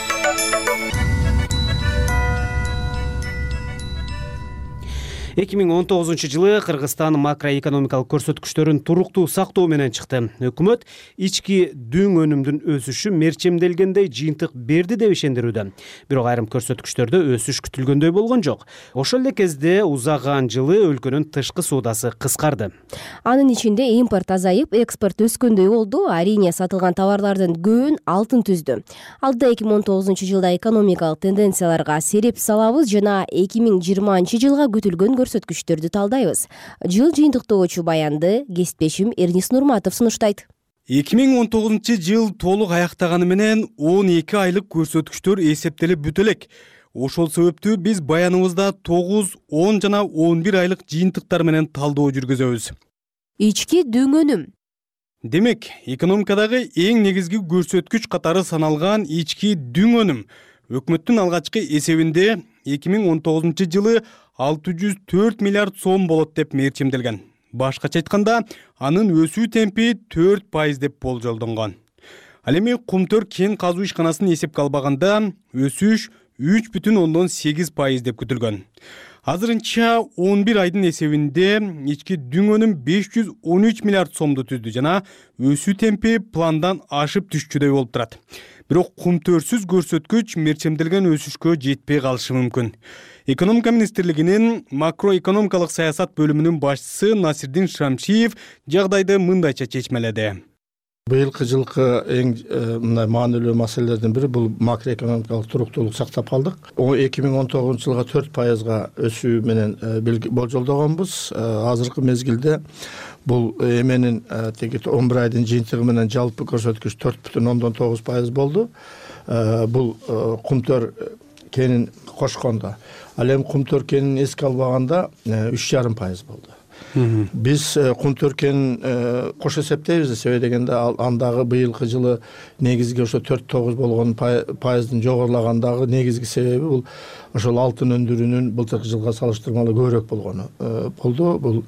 эки миң он тогузунчу жылы Кыргызстан макроэкономикалык көрсөткүчтөрүн туруктуу сактоо менен чыкты. Өкмөт ички дүң өнүмдүн өсүшү мерчемделгендей жыйынтык берди деп ишендирүүдө. Бирок айрым көрсөткүчтөрдө өсүш күтүлгөндөй болгон жок. Ошол эле кезде узаган жылы өлкөнүн тышкы соодасы кыскарды. Анын ичинде импорт азайып, экспорт өскөндөй болду. Арине сатылган товарлардын көбүн алтын түздү. Алдыда эки миң он тогузунчу жылда экономикалык тенденцияларга сереп салабыз жана эки миң жыйырманчы жылга күтүлгөн көрсөткүчтөрдү талдайбыз. Жыл жыйынтыктоочу баянды кесиптешим Эрнис Нурматов сунуштайт. эки миң он тогузунчу жыл толук аяктаганы менен он эки айлык көрсөткүчтөр эсептелип бүтө элек. Ошол себептүү биз баяныбызда тогуз, он жана он бир айлык жыйынтыктар менен талдоо жүргүзөбүз. Ички дүң өнүм. Демек, экономикадагы эң негизги көрсөткүч катары саналган ички дүң өнүм өкмөттүн алгачкы эсебинде эки миң он тогузунчу жылы алты жүз төрт миллиард сом болот деп мерчемделген. Башкача айтканда, анын өсүү темпи төрт пайыз деп болжолдонгон. Ал эми Кумтөр кен казуу ишканасын эсепке албаганда өсүш үч бүтүн ондон сегиз пайыз деп күтүлгөн. Азырынча он бир айдын эсебинде ички дүң өнүм беш жүз он үч миллиард сомду түздү жана өсүү темпи пландан ашып түшчүдөй болуп турат. Бирок Кумтөрсүз көрсөткүч мерчемделген өсүшкө жетпей калышы мүмкүн. Экономика министрлигинин макроэкономикалык саясат бөлүмүнүн башчысы Насирдин Шамшиев жагдайды мындайча чечмеледи. Быйылкы жылкы эң мындай маанилүү маселелердин бири бул макроэкономикалык туруктуулук сактап калдык. эки миң он тогузунчу жылга төрт пайызга өсүү менен болжолдогонбуз. Азыркы мезгилде бул эменин теги он бир айдын жыйынтыгы менен жалпы көрсөткүч төрт бүтүн ондон тогуз пайыз болду. Бул Кумтөр кенин кошкондо. Ал эми Кумтөр кенин эске албаганда үч жарым пайыз болду. Биз Кумтөр кенин кош эсептейбиз, себеби дегенде андагы быйылкы жылы негизги ошо төрт тогуз болгон пайыздын жогорулагандагы негизги себеби бул ошол алтын өндүрүүнүн былтыркы жылга салыштырмалуу көбүрөөк болгону болду. Бул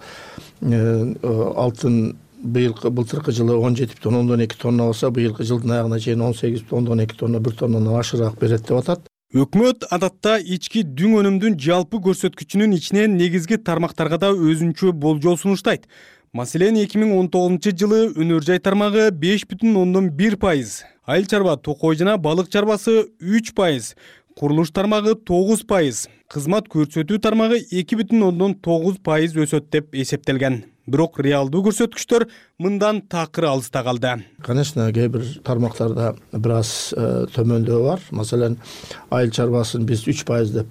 алтын быйылкы былтыркы жылы он жети бүтүн ондон эки тонна болсо, быйылкы жылдын аягына чейин он сегиз бүтүн ондон эки тонна, бир тоннадан ашыраак берет деп атат. Өкмөт адатта ички дүң өнүмдүн жалпы көрсөткүчүнүн ичинен негизги тармактарга да өзүнчө болжол сунуштайт. Маселен, эки миң он тогузунчу жылы өнөр жай тармагы беш бүтүн ондон бир пайыз, айыл чарба, токой жана балык чарбасы үч пайыз, курулуш тармагы тогуз пайыз, кызмат көрсөтүү тармагы эки бүтүн ондон тогуз пайыз өсөт деп эсептелген. Бирок реалдуу көрсөткүчтөр мындан такыр алыста калды. Конечно, кээ бир тармактарда бир аз төмөндөө бар. Маселен, айыл чарбасын биз үч пайыз деп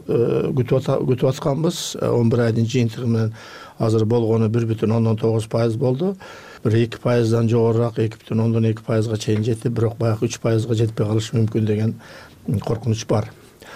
күтүп атканбыз. он бир айдын жыйынтыгы менен азыр болгону бир бүтүн ондон тогуз пайыз болду. Бир эки пайыздан жогорураак эки бүтүн ондон эки пайызга чейин жетти, бирок баягы үч пайызга жетпей калышы мүмкүн деген коркунуч бар.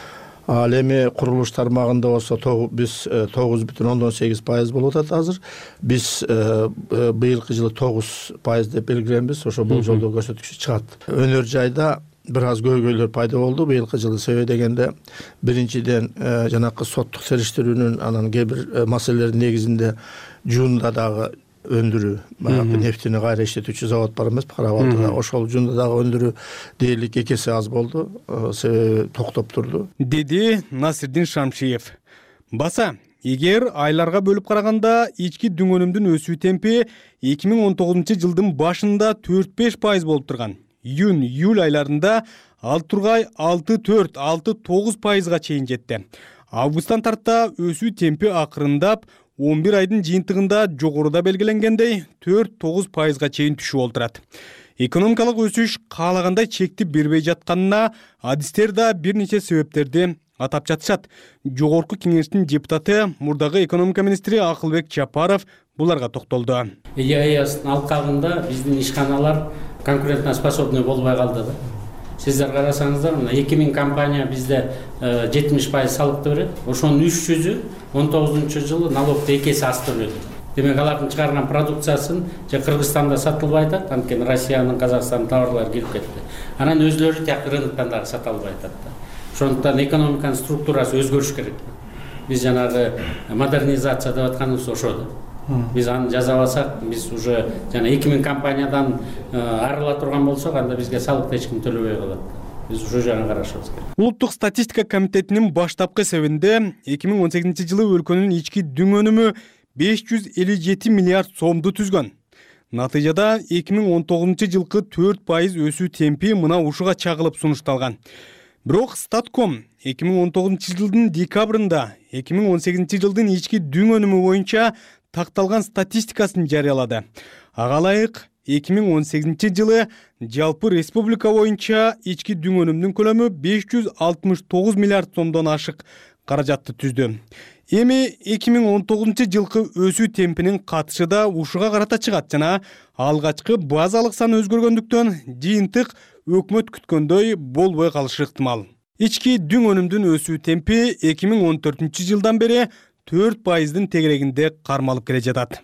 ал эми курулуш тармагында болсо биз тогуз бүтүн ондон сегиз пайыз болуп атат азыр. Биз быйылкы жылы тогуз пайыз деп белгиленбиз. Ошо бул жолдо көрсөткүч чыгат. Өнөр жайда бир аз көйгөйлөр пайда болду быйылкы жылы. Себеби дегенде биринчиден жанакы соттук териштирүүнүн анан кээ бир маселелердин негизинде жуунда дагы өндүрүү, баягы нефтини кайра иштетүүчү завод бар эмеспи Кара Балтада. Ошол жуунда дагы өндүрүү дээрлик эки эсе аз болду, себеби токтоп турду, деди Насирдин Шамшиев. Баса, эгер айларга бөлүп караганда ички дүң өнүмдүн өсүү темпи эки миң он тогузунчу жылдын башында төрт беш пайыз болуп турган. Июнь, июль айларында ал тургай алты төрт алты тогуз пайызга чейин жетти. Августтан тарта өсүү темпи акырындап он бир айдын жыйынтыгында жогоруда белгиленгендей төрт тогуз пайызга чейин түшүп олтурат. Экономикалык өсүш каалагандай чектип бербей жатканына адистер да бир нече себептерди атап жатышат. Жогорку кеңештин депутаты, мурдагы экономика министри Акылбек Жапаров буларга токтолду. ИАЭСтин алкагында биздин ишканалар конкурентно способный болбой калды да. Сиздер карасаңыздар, мына эки миң компания бизде жетимиш пайыз салыкты берет. Ошонун үч жүзү он тогузунчу жылы налогду эки эсе аз төлөдү. Демек алардын чыгарган продукциясын же Кыргызстанда сатылбай атат, анткени Россиянын, Казакстандын товарлары кирип кетти. Анан өзлөрү тияк рыноктан дагы сата албай атат да. Ошондуктан экономиканын структурасы өзгөрүш керек. Биз жанагы модернизация деп атканыбыз ошо да. Биз аны жасабасак, биз уже жана эки миң компаниядан арыла турган болсок, анда бизге салыкты эч ким төлөбөй калат. Биз уже жаңы карашыбыз керек. Улуттук статистика комитетинин баштапкы эсебинде эки миң он сегизинчи жылы өлкөнүн ички дүң өнүмү беш жүз элүү жети миллиард сомду түзгөн. Натыйжада эки миң он тогузунчу жылкы төрт пайыз өсүү темпи мына ушуга чагылып сунушталган. Бирок Статком эки миң он тогузунчу жылдын декабрында эки миң он сегизинчи жылдын ички дүң өнүмү боюнча такталган статистикасын жарыялады. Ага ылайык эки миң он сегизинчи жылы жалпы республика боюнча ички дүң өнүмүнүн көлөмү беш жүз алтымыш тогуз миллиард сомдон ашык каражатты түздү. Эми эки миң он тогузунчу жылкы өсүү темпинин катышы да ушуга карата чыгат жана алгачкы базалык сан өзгөргөндүктөн жыйынтык өкмөт күткөндөй болбой калышы ыктымал. Ички дүң өнүмүнүн өсүү темпи эки миң он төртүнчү жылдан бери төрт пайыздын тегерегинде кармалып келе жатат.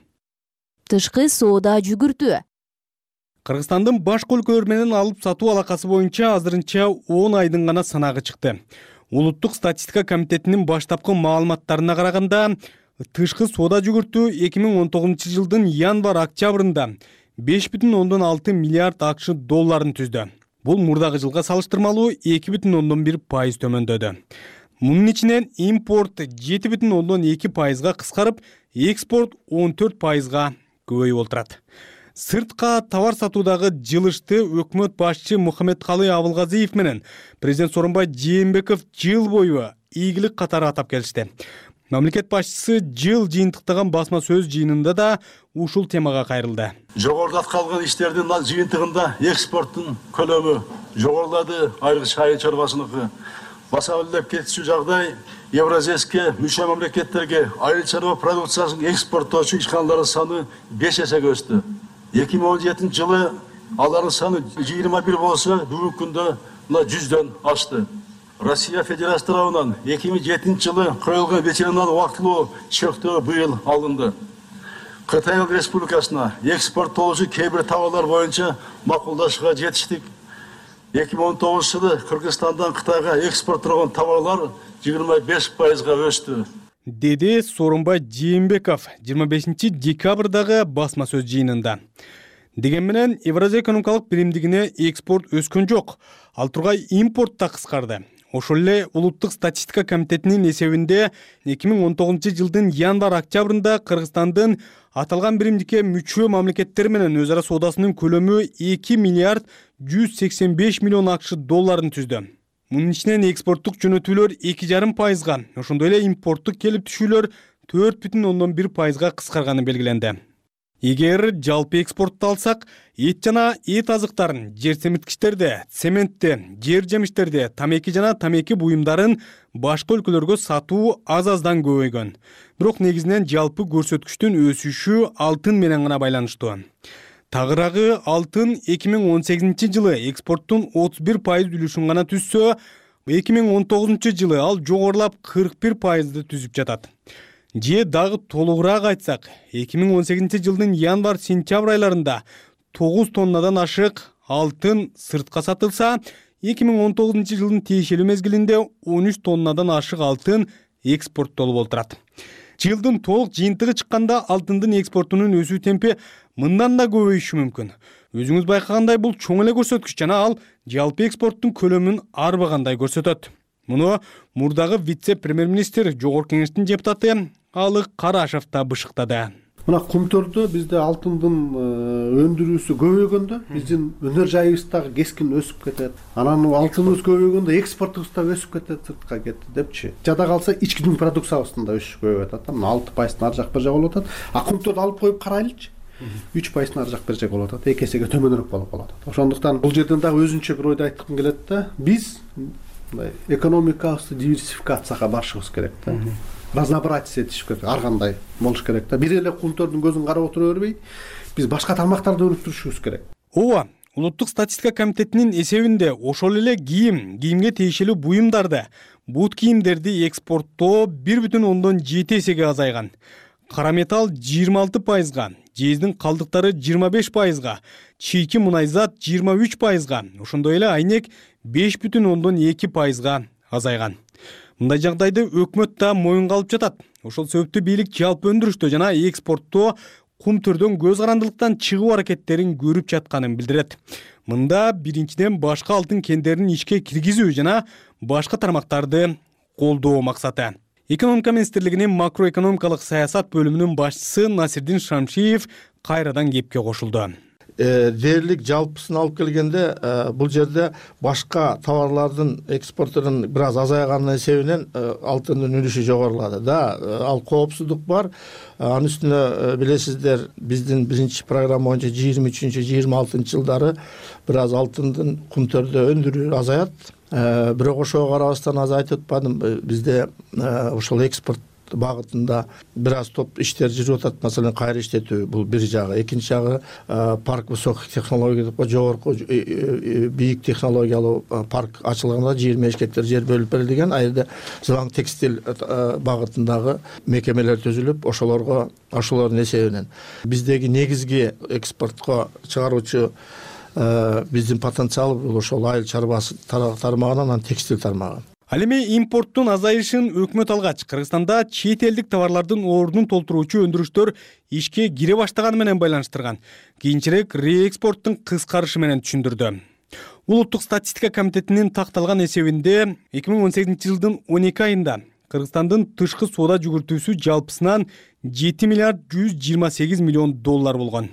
Тышкы соода жүгүртүү. Кыргызстандын башка өлкөлөр менен алып сатуу алакасы боюнча азырынча он айдын гана санагы чыкты. Улуттук статистика комитетинин баштапкы маалыматтарына караганда, тышкы соода жүгүртүү эки миң он тогузунчу жылдын январь-октябрында беш бүтүн ондон алты миллиард акш долларын түздү. Бул мурдагы жылга салыштырмалуу эки бүтүн ондон бир пайыз төмөндөдү. Мунун ичинен импорт жети бүтүн ондон эки пайызга кыскарып, экспорт он төрт пайызга көбөйүп олтурат. Сыртка товар сатуудагы жылышты өкмөт башчы Мухаммедкалый Абылгазиев менен президент Сооронбай Жээнбеков жыл бою ийгилик катары атап келишти. Мамлекет башчысы жыл жыйынтыктаган басма сөз жыйынында да ушул темага кайрылды. Жогоруда аткарылган иштердин жыйынтыгында экспорттун көлөмү жогорулады, айрыкча айыл чарбасыныкы. Баса өлөп кетишүү жагдай Евразийске мүчө мамлекеттерге айыл чарба продукциясын экспорттоочу ишканалардын саны беш эсеге өстү. эки миң он жетинчи жылы алардын саны жыйырма бир болсо, бүгүнкү күндө мына жүздөн ашты. Россия Федерациясы тарабынан эки миң жетинчи жылы коюлган ветеринарлык убактылуу чектөө быйыл алынды. Кытай Республикасына экспорттоочу кээ бир товарлар боюнча макулдашууга жетиштик. эки миң он тогузунчу жылы Кыргызстандан Кытайга экспорттолгон товарлар жыйырма беш пайызга өстү. Деди Сооронбай Жээнбеков жыйырма бешинчи декабрдагы басма сөз жыйынында. Деген менен Евразия экономикалык биримдигине экспорт өскөн жок, ал тургай импорт да кыскарды. Ошол эле Улуттук статистика комитетинин эсебинде эки миң он тогузунчу жылдын январь-октябрында Кыргызстандын аталган биримдикке мүчө мамлекеттер менен өз ара соодасынын көлөмү эки миллиард жүз сексен беш миллион акш долларын түздү. Мунун ичинен экспорттук жөнөтүүлөр эки жарым пайызга, ошондой эле импорттук келип түшүүлөр төрт бүтүн ондон бир пайызга кыскарганы белгиленди. Эгер жалпы экспортту алсак, эт жана эт азыктарын, жер семирткичтерди, цементти, жер жемиштерди, тамеки жана тамеки буюмдарын башка өлкөлөргө сатуу аз-аздан көбөйгөн. Бирок негизинен жалпы көрсөткүчтүн өсүшү алтын менен гана байланыштуу. Тагыраагы алтын эки миң он сегизинчи жылы экспорттун отуз бир пайыз үлүшүн гана түзсө, эки миң он тогузунчу жылы ал жогорулап кырк бир пайызды түзүп жатат. Же дагы толугураак айтсак, эки миң он сегизинчи жылдын январь-сентябрь айларында тогуз тоннадан ашык алтын сыртка сатылса, эки миң он тогузунчу жылдын тиешелүү мезгилинде он үч тоннадан ашык алтын экспорттолуп олтурат. Жылдын толук жыйынтыгы чыкканда алтындын экспортунун өсүү темпи мындан да көбөйүшү мүмкүн. Өзүңүз байкагандай бул чоң эле көрсөткүч жана ал жалпы экспорттун көлөмүн арбагандай көрсөтөт. Муну мурдагы вице-премьер-министр, жогорку кеңештин депутаты Алык Карашев да бышыктады. Мына Кумтөрдө бизде алтындын өндүрүүсү көбөйгөндө биздин өнөр жайыбыз дагы кескин өсүп кетет. Анан алтыныбыз көбөйгөндө экспортубуз да өсүп кетет, сыртка кетти депчи. Жада калса ички продукциябыздын да өсүшү көбөйүп атат. Мына алты пайыздын ар жак бир жак болуп атат. А Кумтөрдү алып коюп карайлычы. үч пайыздын ар жак бир жак болуп атат. эки эсеге төмөнүрөөк болуп калат. Ошондуктан бул жерден дагы өзүнчө бир ойду айткым келет да. Биз экономикабызды диверсификацияга барышыбыз керек да. Разнообразие этиш керек, ар кандай болуш керек да. Бир эле Кумтөрдүн көзүн карап отура бербей, биз башка тармактарды өнүктүрүшүбүз керек. Ооба, Улуттук статистика комитетинин эсебинде ошол эле кийим, кийимге тиешелүү буюмдарды, бут кийимдерди экспорттоо бир бүтүн ондон жети эсеге азайган. Кара металл жыйырма алты пайызга, жездин калдыктары жыйырма беш пайызга, чийки мунайзат жыйырма үч пайызга, ошондой эле айнек беш бүтүн ондон эки пайызга азайган. Мындай жагдайды өкмөт да моюнга алып жатат. Ошол себептүү бийлик жалпы өндүрүштө жана экспорттоо Кумтөрдөн көз карандылыктан чыгуу аракеттерин көрүп жатканын билдирет. Мында биринчиден башка алтын кендерин ишке киргизүү жана башка тармактарды колдоо максаты. Экономика министрлигинин макроэкономикалык саясат бөлүмүнүн башчысы Насирдин Шамшиев кайрадан кепке кошулду. Дээрлик жалпысын алып келгенде бул жерде башка товарлардын экспортунун бир аз азайганын эсебинен алтындын үлүшү жогорулады. Да, ал коопсуздук бар. Анын үстүнө билесиздер, биздин биринчи программа боюнча жыйырма үчүнчү жыйырма алтынчы жылдары бир аз алтындын Кумтөрдө өндүрүү азаят. Бирок ошого карабастан аз айтып атпадым, бизде ошол экспорт багытында бир аз топ иштер жүрүп атат. Маселен, кайра иштетүү бул бир жагы. Экинчи жагы парк высоких технологий деп жогорку бийик технологиялуу парк ачылганда жыйырма беш гектар жер бөлүп берилген. А жерде жылаң текстиль багытындагы мекемелер түзүлүп, ошолорго ошолордун эсебинен биздеги негизги экспортко чыгаруучу биздин потенциал бул ошол айыл чарбасы тармагынан анан текстиль тармагы. Ал эми импорттун азайышын өкмөт алгач, Кыргызстанда чет элдик товарлардын ордун толтуруучу өндүрүштөр ишке кире баштаганы менен байланыштырган. Кийинчерээк реэкспорттун кыскарышы менен түшүндүрдү. Улуттук статистика комитетинин такталган эсебинде эки миң он сегизинчи жылдын он эки айында Кыргызстандын тышкы соода жүгүртүүсү жалпысынан жети миллиард жүз жыйырма сегиз миллион доллар болгон.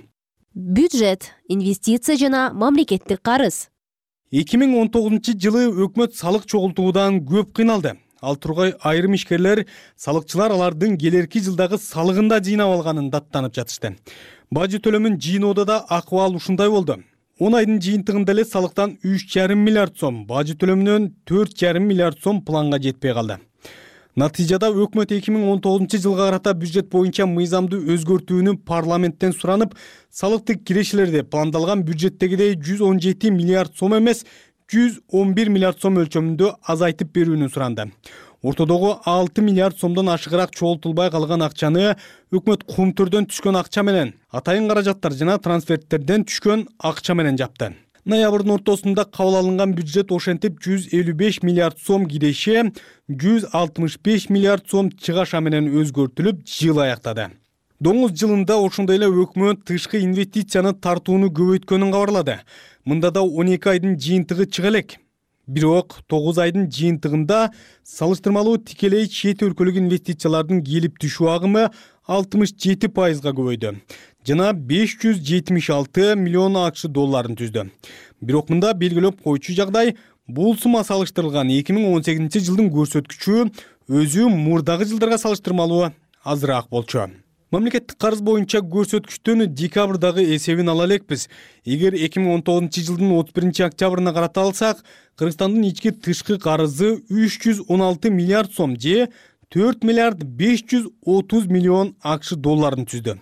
Бюджет, инвестиция жана мамлекеттик карыз. эки миң он тогузунчу жылы өкмөт салык чогултуудан көп кыйналды. Ал тургай айрым ишкерлер, салыкчылар алардын келерки жылдагы салыгында жыйнап алганын даттанып жатышты. Бажы төлөмүн жыйноодо да акыбал ушундай болду. он айдын жыйынтыгында эле салыктан үч жарым миллиард сом, бажы төлөмүнөн төрт жарым миллиард сом планга жетпей калды. Натыйжада өкмөт эки миң он тогузунчу жылга карата бюджет боюнча мыйзамды өзгөртүүнү парламенттен суранып, салыктык кирешелерди пландалган бюджеттегидей жүз он жети миллиард сом эмес, жүз он бир миллиард сом өлчөмүндө азайтып берүүнү суранды. Ортодогу алты миллиард сомдон ашыгыраак чогултулбай калган акчаны өкмөт Кумтөрдөн түшкөн акча менен, атайын каражаттар жана трансферттерден түшкөн акча менен жапты. Ноябрдын ортосунда кабыл алынган бюджет ошентип жүз элүү беш миллиард сом киреше, жүз алтымыш беш миллиард сом чыгаша менен өзгөртүлүп, жыл аяктады. Доңуз жылында ошондой эле өкмөт тышкы инвестицияны тартууну көбөйткөнүн кабарлады. Мында да он эки айдын жыйынтыгы чыга элек. Бирок тогуз айдын жыйынтыгында салыштырмалуу тикелей чет өлкөлүк инвестициялардын келип түшүү агымы алтымыш жети пайызга көбөйдү жана беш жүз жетимиш алты миллион акш долларын түздү. Бирок мында белгилеп койчу жагдай, бул сума салыштырылган эки миң он сегизинчи жылдын көрсөткүчү өзү мурдагы жылдарга салыштырмалуу азыраак болчу. Мамлекеттик карыз боюнча көрсөткүчтөн декабрдагы эсебин ала элекпиз. Эгер эки миң он тогузунчу жылдын отуз биринчи октябрына карата алсак, Кыргызстандын ички тышкы карызы үч жүз он алты миллиард сом же төрт миллиард беш жүз отуз миллион акш долларын түздү.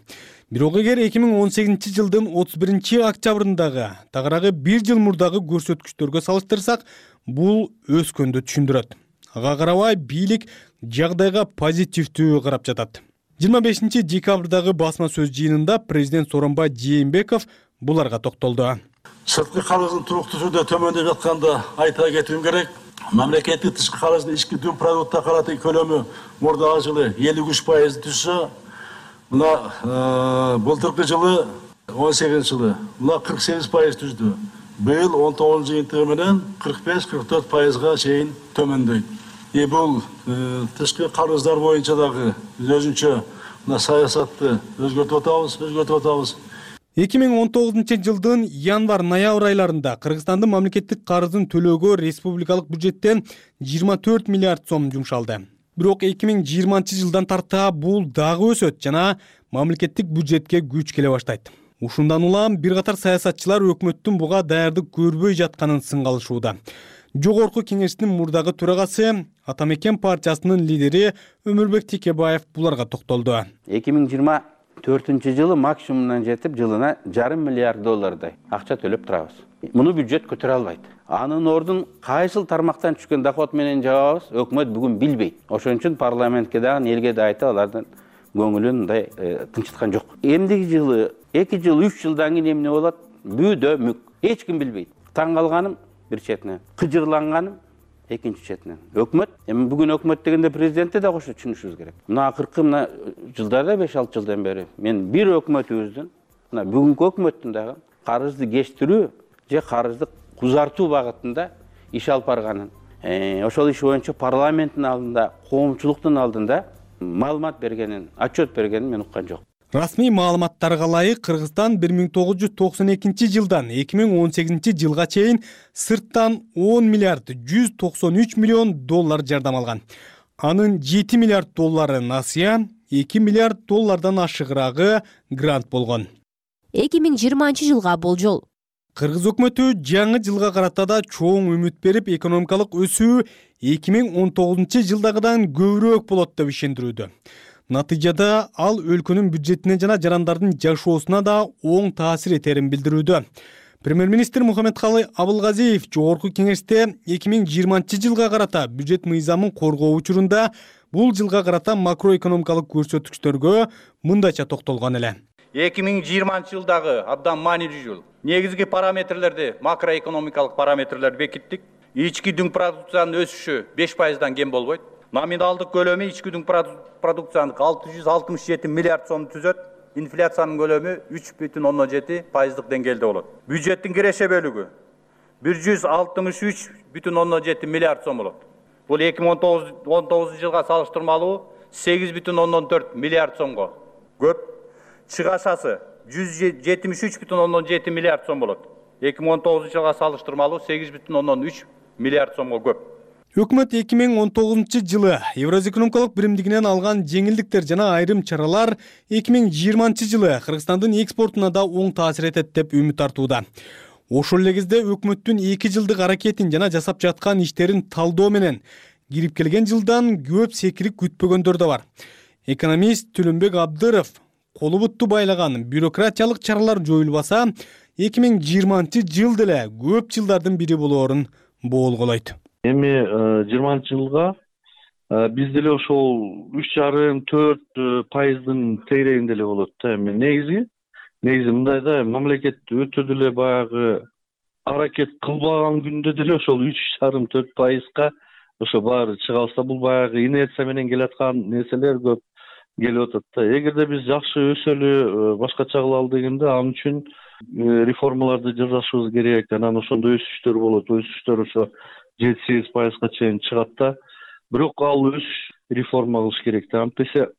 Бирок эгер эки миң он сегизинчи жылдын отуз биринчи октябрындагы тагыраагы бир жыл мурдагы көрсөткүчтөргө салыштырсак, бул өскөндү түшүндүрөт. Ага карабай бийлик жагдайга позитивдүү карап жатат. жыйырма бешинчи декабрдагы басма сөз жыйынында президент Сооронбай Жээнбеков буларга токтолду. Сырткы карыздын туруктуу түрдө төмөндөп жатканда айта кетүүм керек. Мамлекеттик тышкы карыздын ички дүң продуктка карата көлөмү мурдагы жылы элүү үч пайыз түшсө, мына былтыркы жылы он сегизинчи жылы мына кырк сегиз пайыз түздү. Быйыл он тогузунчу жыйынтыгы менен кырк беш кырк төрт пайызга чейин төмөндөйт. И бул тышкы карыздар боюнча дагы биз өзүнчө мына саясатты өзгөртүп атабыз, өзгөртүп атабыз. эки миң он тогузунчу жылдын январь-ноябрь айларында Кыргызстандын мамлекеттик карызын төлөөгө республикалык бюджеттен жыйырма төрт миллиард сом жумшалды. Бирок эки миң жыйырманчы жылдан тарта бул дагы өсөт жана мамлекеттик бюджетке күч келе баштайт. Ушундан улам бир катар саясатчылар өкмөттүн буга даярдык көрбөй жатканын сынгалышууда. Жогорку кеңештин мурдагы төрагасы, Атамекен партиясынын лидери Өмүрбек Текебаев буларга токтолду. эки миң жыйырма төртүнчү жылы максимумдан жетип, жылына жарым миллиард доллардай акча төлөп турабыз. Муну бюджет көтөрө албайт. Анын ордун кайсыл тармактан түшкөн доход менен жабабыз, өкмөт бүгүн билбейт. Ошон үчүн парламентке дагы, элге да айтып, алардын көңүлүн мындай тынчыткан жок. Эмдиги жылы, эки жыл, үч жылдан кийин эмне болот? Бүйдө мүк. Эч ким билбейт. Таң калганым бир четинен, кыжырланганым экинчи четинен. Өкмөт, эми бүгүн өкмөт дегенде президентти да кошо түшүнүшүбүз керек. Мына акыркы мына жылдарда беш алты жылдан бери мен бир өкмөтүбүздүн, мына бүгүнкү өкмөттүн дагы карызды кечтирүү же карызды кузартуу багытында иш алып барганын, ошол иш боюнча парламенттин алдында, коомчулуктун алдында маалымат бергенин, отчет бергенин мен уккан жок. Расмий маалыматтарга ылайык Кыргызстан бир миң тогуз жүз токсон экинчи жылдан эки миң он сегизинчи жылга чейин сырттан он миллиард жүз токсон үч миллион доллар жардам алган. Анын жети миллиард доллары насыя, эки миллиард доллардан ашыгыраагы грант болгон. эки миң жыйырманчы жылга болжол. Кыргыз өкмөтү жаңы жылга карата да чоң үмүт берип, экономикалык өсүү эки миң он тогузунчу жылдагыдан көбүрөөк болот деп ишендирүүдө. Натыйжада ал өлкөнүн бюджетине жана жарандардын жашоосуна да оң таасир этерин билдирүүдө. Премьер-министр Мухаммедкалый Абылгазиев жогорку кеңеште эки миң жыйырманчы жылга карата бюджет мыйзамын коргоо учурунда бул жылга карата макроэкономикалык көрсөткүчтөргө мындайча токтолгон эле. эки миң жыйырманчы жылдагы абдан маанилүү жыл. Негизги параметрлерди, макроэкономикалык параметрлерди бекиттик. Ички дүң продукциянын өсүшү беш пайыздан кем болбойт. Номиналдык көлөмү ички дүң продукциянын алты жүз алтымыш жети миллиард сомду түзөт. Инфляциянын көлөмү үч бүтүн ондон жети пайыздык деңгээлде болот. Бюджеттин киреше бөлүгү бир жүз алтымыш үч бүтүн ондон жети миллиард сом болот. Бул эки миң он тогузунчу жылга салыштырмалуу сегиз бүтүн ондон төрт миллиард сомго көп. Чыгашасы жүз жетимиш үч бүтүн ондон жети миллиард сом болот. эки миң он тогузунчу жылга салыштырмалуу сегиз бүтүн ондон үч миллиард сомго көп. Өкмөт эки миң он тогузунчу жылы Евразия экономикалык биримдигинен алган жеңилдиктер жана айрым чаралар эки миң жыйырманчы жылы Кыргызстандын экспортуна да оң таасир этет деп үмүт артууда. Ошол эле кезде өкмөттүн эки жылдык аракетин жана жасап жаткан иштерин талдоо менен кирип келген жылдан көп секирик күтпөгөндөр да бар. Экономист Түлөнбек Абдыров колу бутту байлаган бюрократиялык чаралар жоюлбаса, эки миң жыйырманчы жыл деле көп жылдардын бири болоорун боолголойт. Эми жыйырманчы жылга биз деле ошол үч жарым төрт пайыздын тегерегинде эле болот да. Эми негизи негизи мындай да, мамлекет өтө деле баягы аракет кылбаган күндө деле ошол үч жарым төрт пайызга ошо баары чыга алса, бул баягы инерция менен келаткан нерселер көп келип атат да. Эгерде биз жакшы өсөлү, башкача кылалы дегенде, ал үчүн реформаларды жасашыбыз керек. Анан ошондо өсүштөр болот. Өсүштөр ошо жети сегиз пайызга чейин чыгат да. Бирок ал өсүш реформа кылыш керек да. Антесе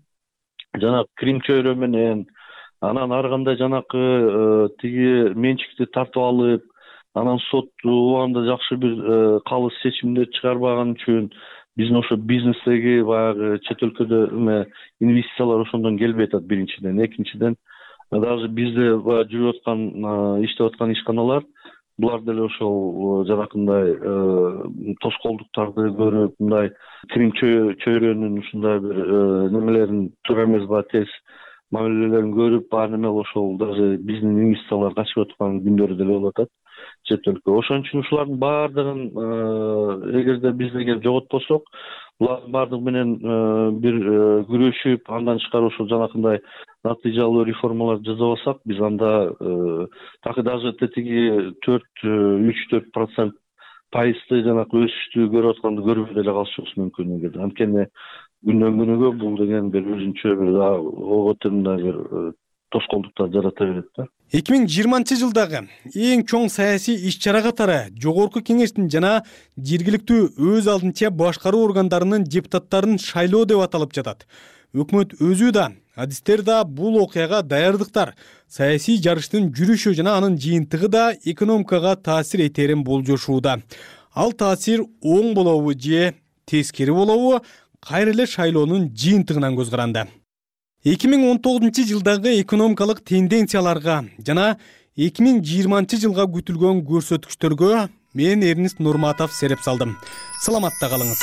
жана Крим чөйрө менен, анан ар кандай жанакы тиги менчикти тартып алып, анан сот убагында жакшы бир калыс чечимдер чыгарбаган үчүн биздин ошо бизнестеги баягы чет өлкөдө инвестициялар ошондон келбей атат биринчиден. Экинчиден, даже бизде жүрүп аткан, иштеп аткан ишканалар, булар деле ошол жанакындай тоскоолдуктарды көрүп, мындай Крим чөйрөнүн ушундай бир немелерин туура эмес ба тез мамилелерин көрүп баары неме ошол даже биздин инвесторлор качып аткан күндөрү деле болуп атат чет өлкө. Ошон үчүн ушулардын баардыгын эгерде бизде келип жоготпосок, булардын баардыгы менен бир күрөшүп, андан тышкары ошо жанакындай натыйжалуу реформалар жасабасак, биз анда так даже тетиги төрт үч төрт процент пайызды жанакы өсүштү көрүп атканды көрбөй деле калышыбыз мүмкүн эгерде. Анткени күндөн күнүгө бул деген бир өзүнчө бир ого теңдей бир тоскоолдуктар жарата берет да. эки миң жыйырманчы жылдагы эң чоң саясий иш-чара катары Жогорку Кеңештин жана жергиликтүү өз алдынча башкаруу органдарынын депутаттарын шайлоо деп аталып жатат. Өкмөт өзү да, адистер да бул окуяга даярдыктар. Саясий жарыштын жүрүшү жана анын жыйынтыгы да экономикага таасир этерин болжошууда. Ал таасир оң болобу же тескери болобу, кайра эле шайлоонун жыйынтыгынан көз каранды. эки миң он тогузунчу жылдагы экономикалык тенденцияларга жана эки миң жыйырманчы жылга күтүлгөн көрсөткүчтөргө мен Эрнист Нурматов сереп салдым. Саламатта калыңыз.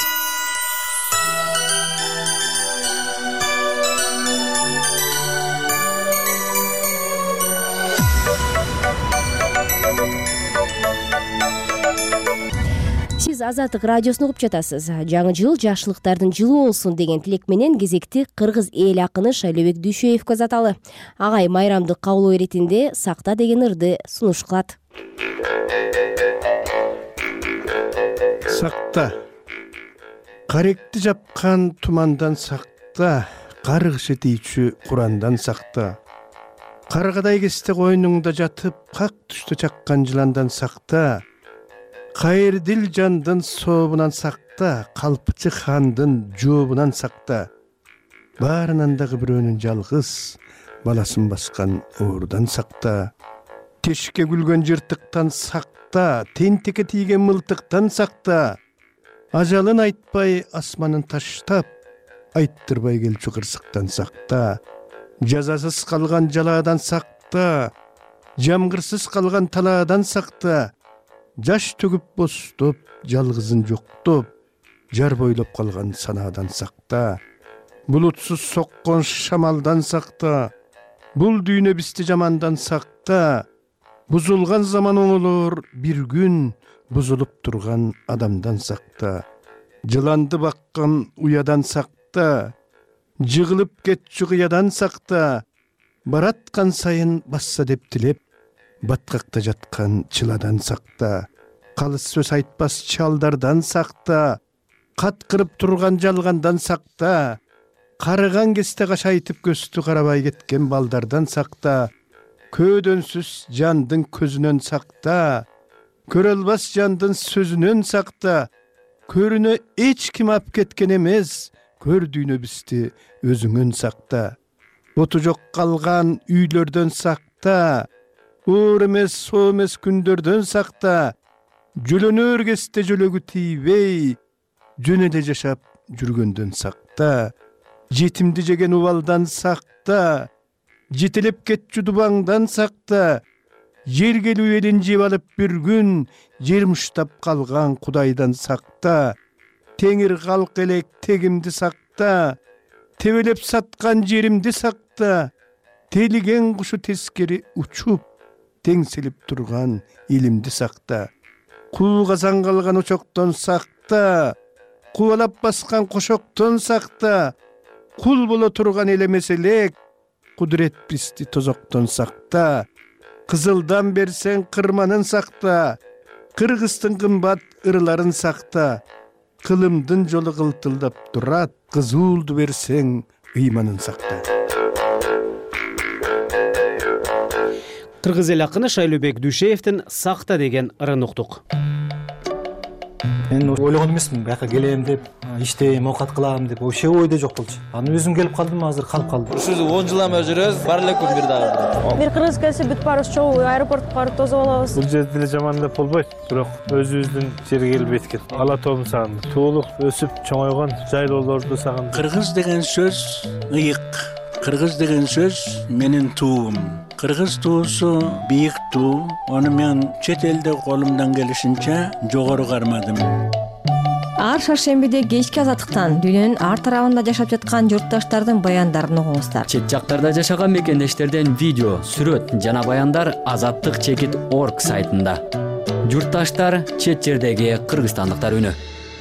Сиз Азаттык радиосун угуп жатасыз. Жаңы жыл жакшылыктардын жылы болсун деген тилек менен кезекти кыргыз эл акыны Шайлообек Дүйшөевгө заталы. Агай майрамдык кабылуу иретинде сакта деген ырды сунуш кылат. Сакта. Каректи жапкан тумандан сакта, каргышы тийчү Курандан сакта. Каргадай кесте койнуңда жатып, как түштө чаккан жыландан сакта. Кайырдил жандын сообунан сакта, калпычы хандын жообунан сакта. Баарынан дагы бирөөнүн жалгыз баласын баскан оорудан сакта. Тешикке күлгөн жыртыктан сакта, тентекке тийген мылтыктан сакта. Ажалын айтпай асманын таштап, айттырбай келчү кырсыктан сакта. Жазасыз калган жалаадан сакта, жамгырсыз калган талаадан сакта. Жаш төгүп бостоп, жалгызын жоктоп, жар бойлоп калган санаадан сакта. Булутсуз соккон шамалдан сакта. Бул дүйнө бизди жамандан сакта. Бузулган заман оңолор бир күн, бузулуп турган адамдан сакта. Жыланды баккан уядан сакта. Жыгылып кетчү кыядан сакта. Бараткан сайын басса деп тилеп, баткакта жаткан чыладан сакта. Калыс сөз айтпас чалдардан сакта. Каткырып турган жалгандан сакта. Карыган кесте кашайтып көстү карабай кеткен балдардан сакта. Көөдөнсүз жандын көзүнөн сакта. Көрө албас жандын сөзүнөн сакта. Көрүнө эч ким ап кеткен эмес, көрдүйнө бизди өзүңөн сакта. Оту жок калган үйлөрдөн сакта. Оор эмес, соо эмес күндөрдөн сакта. Жөлөнөр кесте жөлөгү тийбей, жөн эле жашап жүргөндөн сакта. Жетимди жеген убалдан сакта. Жетелеп кетчү дубаңдан сакта. Жер келүү элин жеп алып бир күн, жер муштап калган Кудайдан сакта. Теңир калк элек тегимди сакта. Тебелеп саткан жеримди сакта. Телиген кушу тескери учуп, теңселип турган илимди сакта. Куу казан калган очоктон сакта. Кубалап баскан кошоктон сакта. Кул боло турган эл эмес элек, кудурет бизди тозоктон сакта. Кызылдан берсең кырманын сакта. Кыргыздын кымбат ырларын сакта. Кылымдын жолу кылтылдап турат, кызуулду берсең ыйманын сакта. Кыргыз эл акыны Шайлообек Дүйшөевдин сакта деген ырын уктук. Мен ойлогон эмесмин, бияка келем деп, иштейм, оокат кылам деп, вообще ойдо жок болчу. Анан өзүм келип калдым, азыр калып калдым. Ушул он жылдан бери жүрөбүз, бар эле күн бир дагы. Бир кыргыз келсе бүт баарыбыз чогуу аэропортко барып тосуп алабыз. Бул жерде деле жамандап болбойт, бирок өзүбүздүн жерге келбейт экен. Ала тоом сагындым. Туулуп, өсүп, чоңойгон жайлоолорду сагындым. Кыргыз деген сөз ыйык. Кыргыз деген сөз менин туум. Кыргыз туусу бийик туу. Аны мен чет элде колумдан келишинче жогору кармадым. ар шаршембиде кечки азаттыктан дүйнөнүн ар тарабында жашап жаткан журтташтардын баяндарын угуңуздар. Чет жактарда жашаган мекендештерден видео, сүрөт жана баяндар азаттык чекит орг сайтында. Журтташтар, чет жердеги кыргызстандыктар үнү.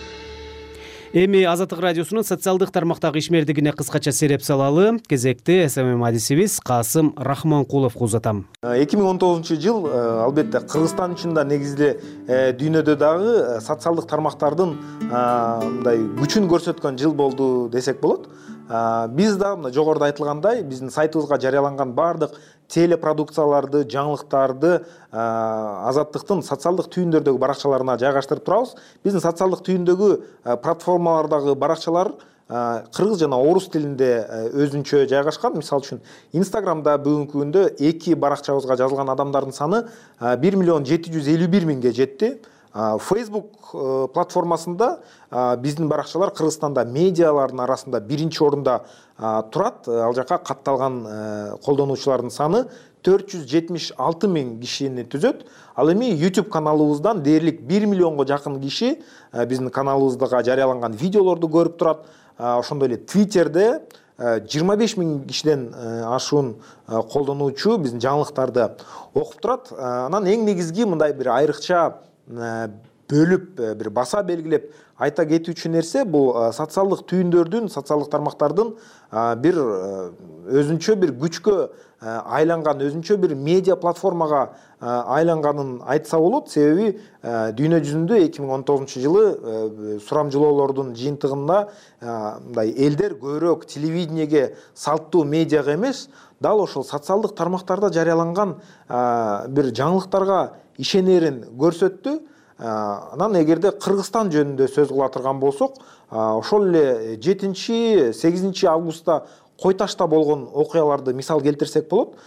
Эми Азаттык радиосунун социалдык тармактагы ишмердигине кыскача сереп салалы. Кезекте эс эм эм адисибиз Касым Рахманкуловго узатам. эки миң он тогузунчу жыл албетте Кыргызстан үчүн да негизде дүйнөдө дагы социалдык тармактардын мындай күчүн көрсөткөн жыл болду десек болот. Биз да мына жогоруда айтылгандай биздин сайтыбызга жарыяланган баардык телепродукцияларды, жаңылыктарды Азаттыктын социалдык түйүндөрдөгү баракчаларына жайгаштырып турабыз. Биздин социалдык түйүндөгү платформалардагы баракчалар кыргыз жана орус тилинде өзүнчө жайгашкан. Мисалы үчүн Инстаграмда бүгүнкү күндө эки баракчабызга жазылган адамдардын саны бир миллион жети жүз элүү бир миңге жетти. Facebook платформасында биздин баракчалар Кыргызстанда медиалардын арасында биринчи орунда турат. Ал жака катталган колдонуучулардын саны төрт жүз жетимиш алты миң кишини түзөт. Ал эми YouTube каналыбыздан дээрлик бир миллионго жакын киши биздин каналыбызга жарыяланган видеолорду көрүп турат. Ошондой эле Twitterде жыйырма беш миң кишиден ашуун колдонуучу биздин жаңылыктарды окуп турат. Анан эң негизги мындай бир айрыкча бөлүп бир баса белгилеп айта кетүүчү нерсе бул социалдык түйүндөрдүн, социалдык тармактардын бир өзүнчө бир күчкө айланган, өзүнчө бир медиа платформага айланганын айтса болот. Себеби дүйнө жүзүндө эки миң он тогузунчу жылы сурамжылоолордун жыйынтыгында мындай элдер көбүрөөк телевидениеге, салттуу медиага эмес, дал ошол социалдык тармактарда жарыяланган бир жаңылыктарга ишенерин көрсөттү. Анан эгерде Кыргызстан жөнүндө сөз кыла турган болсок, ошол эле жетинчи сегизинчи августта Кой Ташта болгон окуяларды мисал келтирсек болот.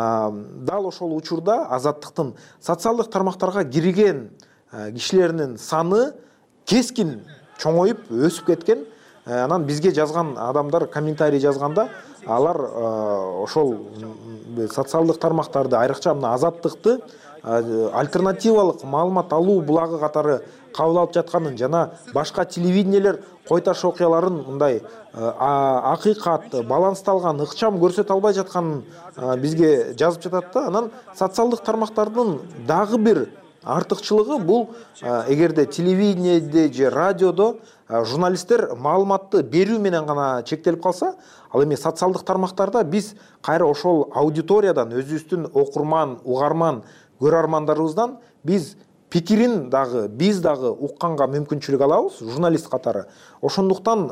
Дал ошол учурда Азаттыктын социалдык тармактарга кирген кишилеринин саны кескин чоңоюп өсүп кеткен. Анан бизге жазган адамдар комментарий жазганда алар ошол социалдык тармактарды, айрыкча мына Азаттыкты альтернативалык маалымат алуу булагы катары кабыл алып жатканын жана башка телевидениелер Кой Таш окуяларын мындай акыйкат, балансталган, ыкчам көрсөтө албай жатканын бизге жазып жатат да. Анан социалдык тармактардын дагы бир артыкчылыгы бул эгерде телевидениеде же радиодо журналисттер маалыматты берүү менен гана чектелип калса, ал эми социалдык тармактарда биз кайра ошол аудиториядан, өзүбүздүн окурман, угарман, көрөрмандарыбыздан биз пикирин дагы, биз дагы укканга мүмкүнчүлүк алабыз, журналист катары. Ошондуктан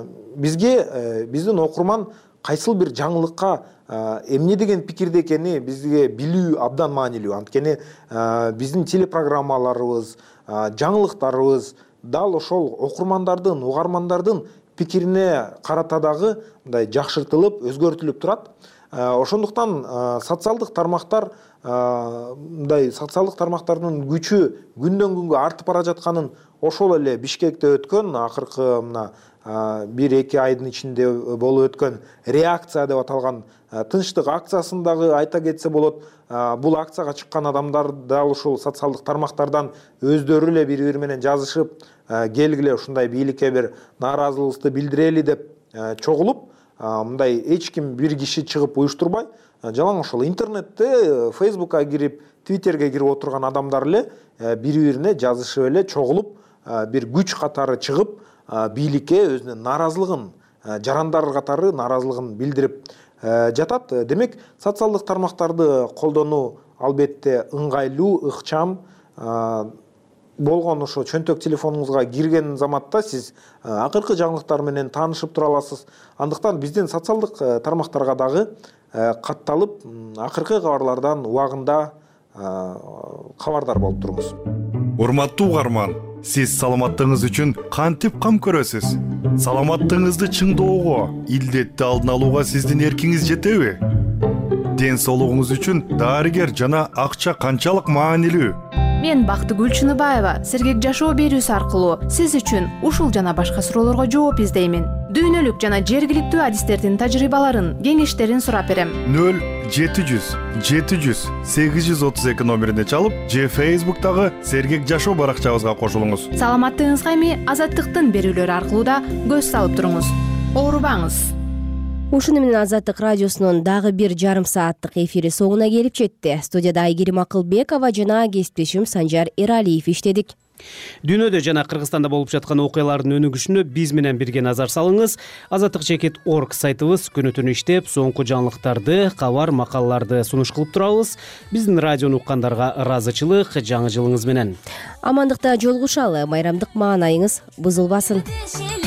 бизге биздин окурман кайсыл бир жаңылыкка эмне деген пикирде экени бизге билүү абдан маанилүү. Анткени биздин телепрограммаларыбыз, жаңылыктарыбыз дал ошол окурмандардын, угармандардын пикирине карата дагы мындай жакшыртылып, өзгөртүлүп турат. Ошондуктан социалдык тармактар мындай социалдык тармактардын күчү күндөн күнгө артып бара жатканын ошол эле Бишкекте өткөн акыркы мына бир эки айдын ичинде болуп өткөн реакция деп аталган тынчтык акциясындагы айта кетсе болот. Бул акцияга чыккан адамдар дал ушул социалдык тармактардан өздөрү эле бири бири менен жазышып, келгиле ушундай бийликке бир нааразылыгыбызды билдирели деп чогулуп, мындай эч ким бир киши чыгып уюштурбай, жалаң ошол интернетте, Facebook'a кирип, Twitter'ге кирип отурган адамдар эле бири бирине жазышып эле чогулуп, бир күч катары чыгып, бийликке өзүнүн нааразылыгын, жарандар катары нааразылыгын билдирип жатат. Демек, социалдык тармактарды колдонуу албетте ыңгайлуу, ыкчам болгон ошо чөнтөк телефонуңузга кирген заматта сиз акыркы жаңылыктар менен таанышып тура аласыз. Андыктан биздин социалдык тармактарга дагы катталып, акыркы кабарлардан убагында кабардар болуп туруңуз. Урматтуу угарман, сиз саламаттыгыңыз үчүн кантип кам көрөсүз? Саламаттыгыңызды чыңдоого, илдетти алдын алууга сиздин эркиңиз жетеби? Ден соолугуңуз үчүн дарыгер жана акча канчалык маанилүү? Мен Бактыгүл Чыныбаева сергек жашоо берүүсү аркылуу сиз үчүн ушул жана башка суроолорго жооп издеймин. Дүйнөлүк жана жергиликтүү адистердин тажрыйбаларын, кеңештерин сурап берем. нөл жети жүз жети жүз сегиз жүз отуз эки номерине чалып же Facebook'тагы Сергек Жашоо баракчабызга кошулуңуз. Саламаттыгыңызга эми Азаттыктын берүүлөрү аркылуу да көз салып туруңуз. Оорубаңыз. Ушуну менен Азаттык радиосунун дагы бир жарым сааттык эфири соңуна келип жетти. Студияда Айгерим Акылбекова жана кесиптешим Санжар Эралиев иштедик. Дүйнөдө жана Кыргызстанда болуп жаткан окуялардын өнүгүшүнө биз менен бирге назар салыңыз. азаттык чекит точка орг сайтыбыз күнү түнү иштеп, соңку жаңылыктарды, кабар, макалаларды сунуш кылып турабыз. Биздин радиону уккандарга ыраазычылык, жаңы жылыңыз менен. Амандыкта жолугушалы, майрамдык маанайыңыз бузулбасын.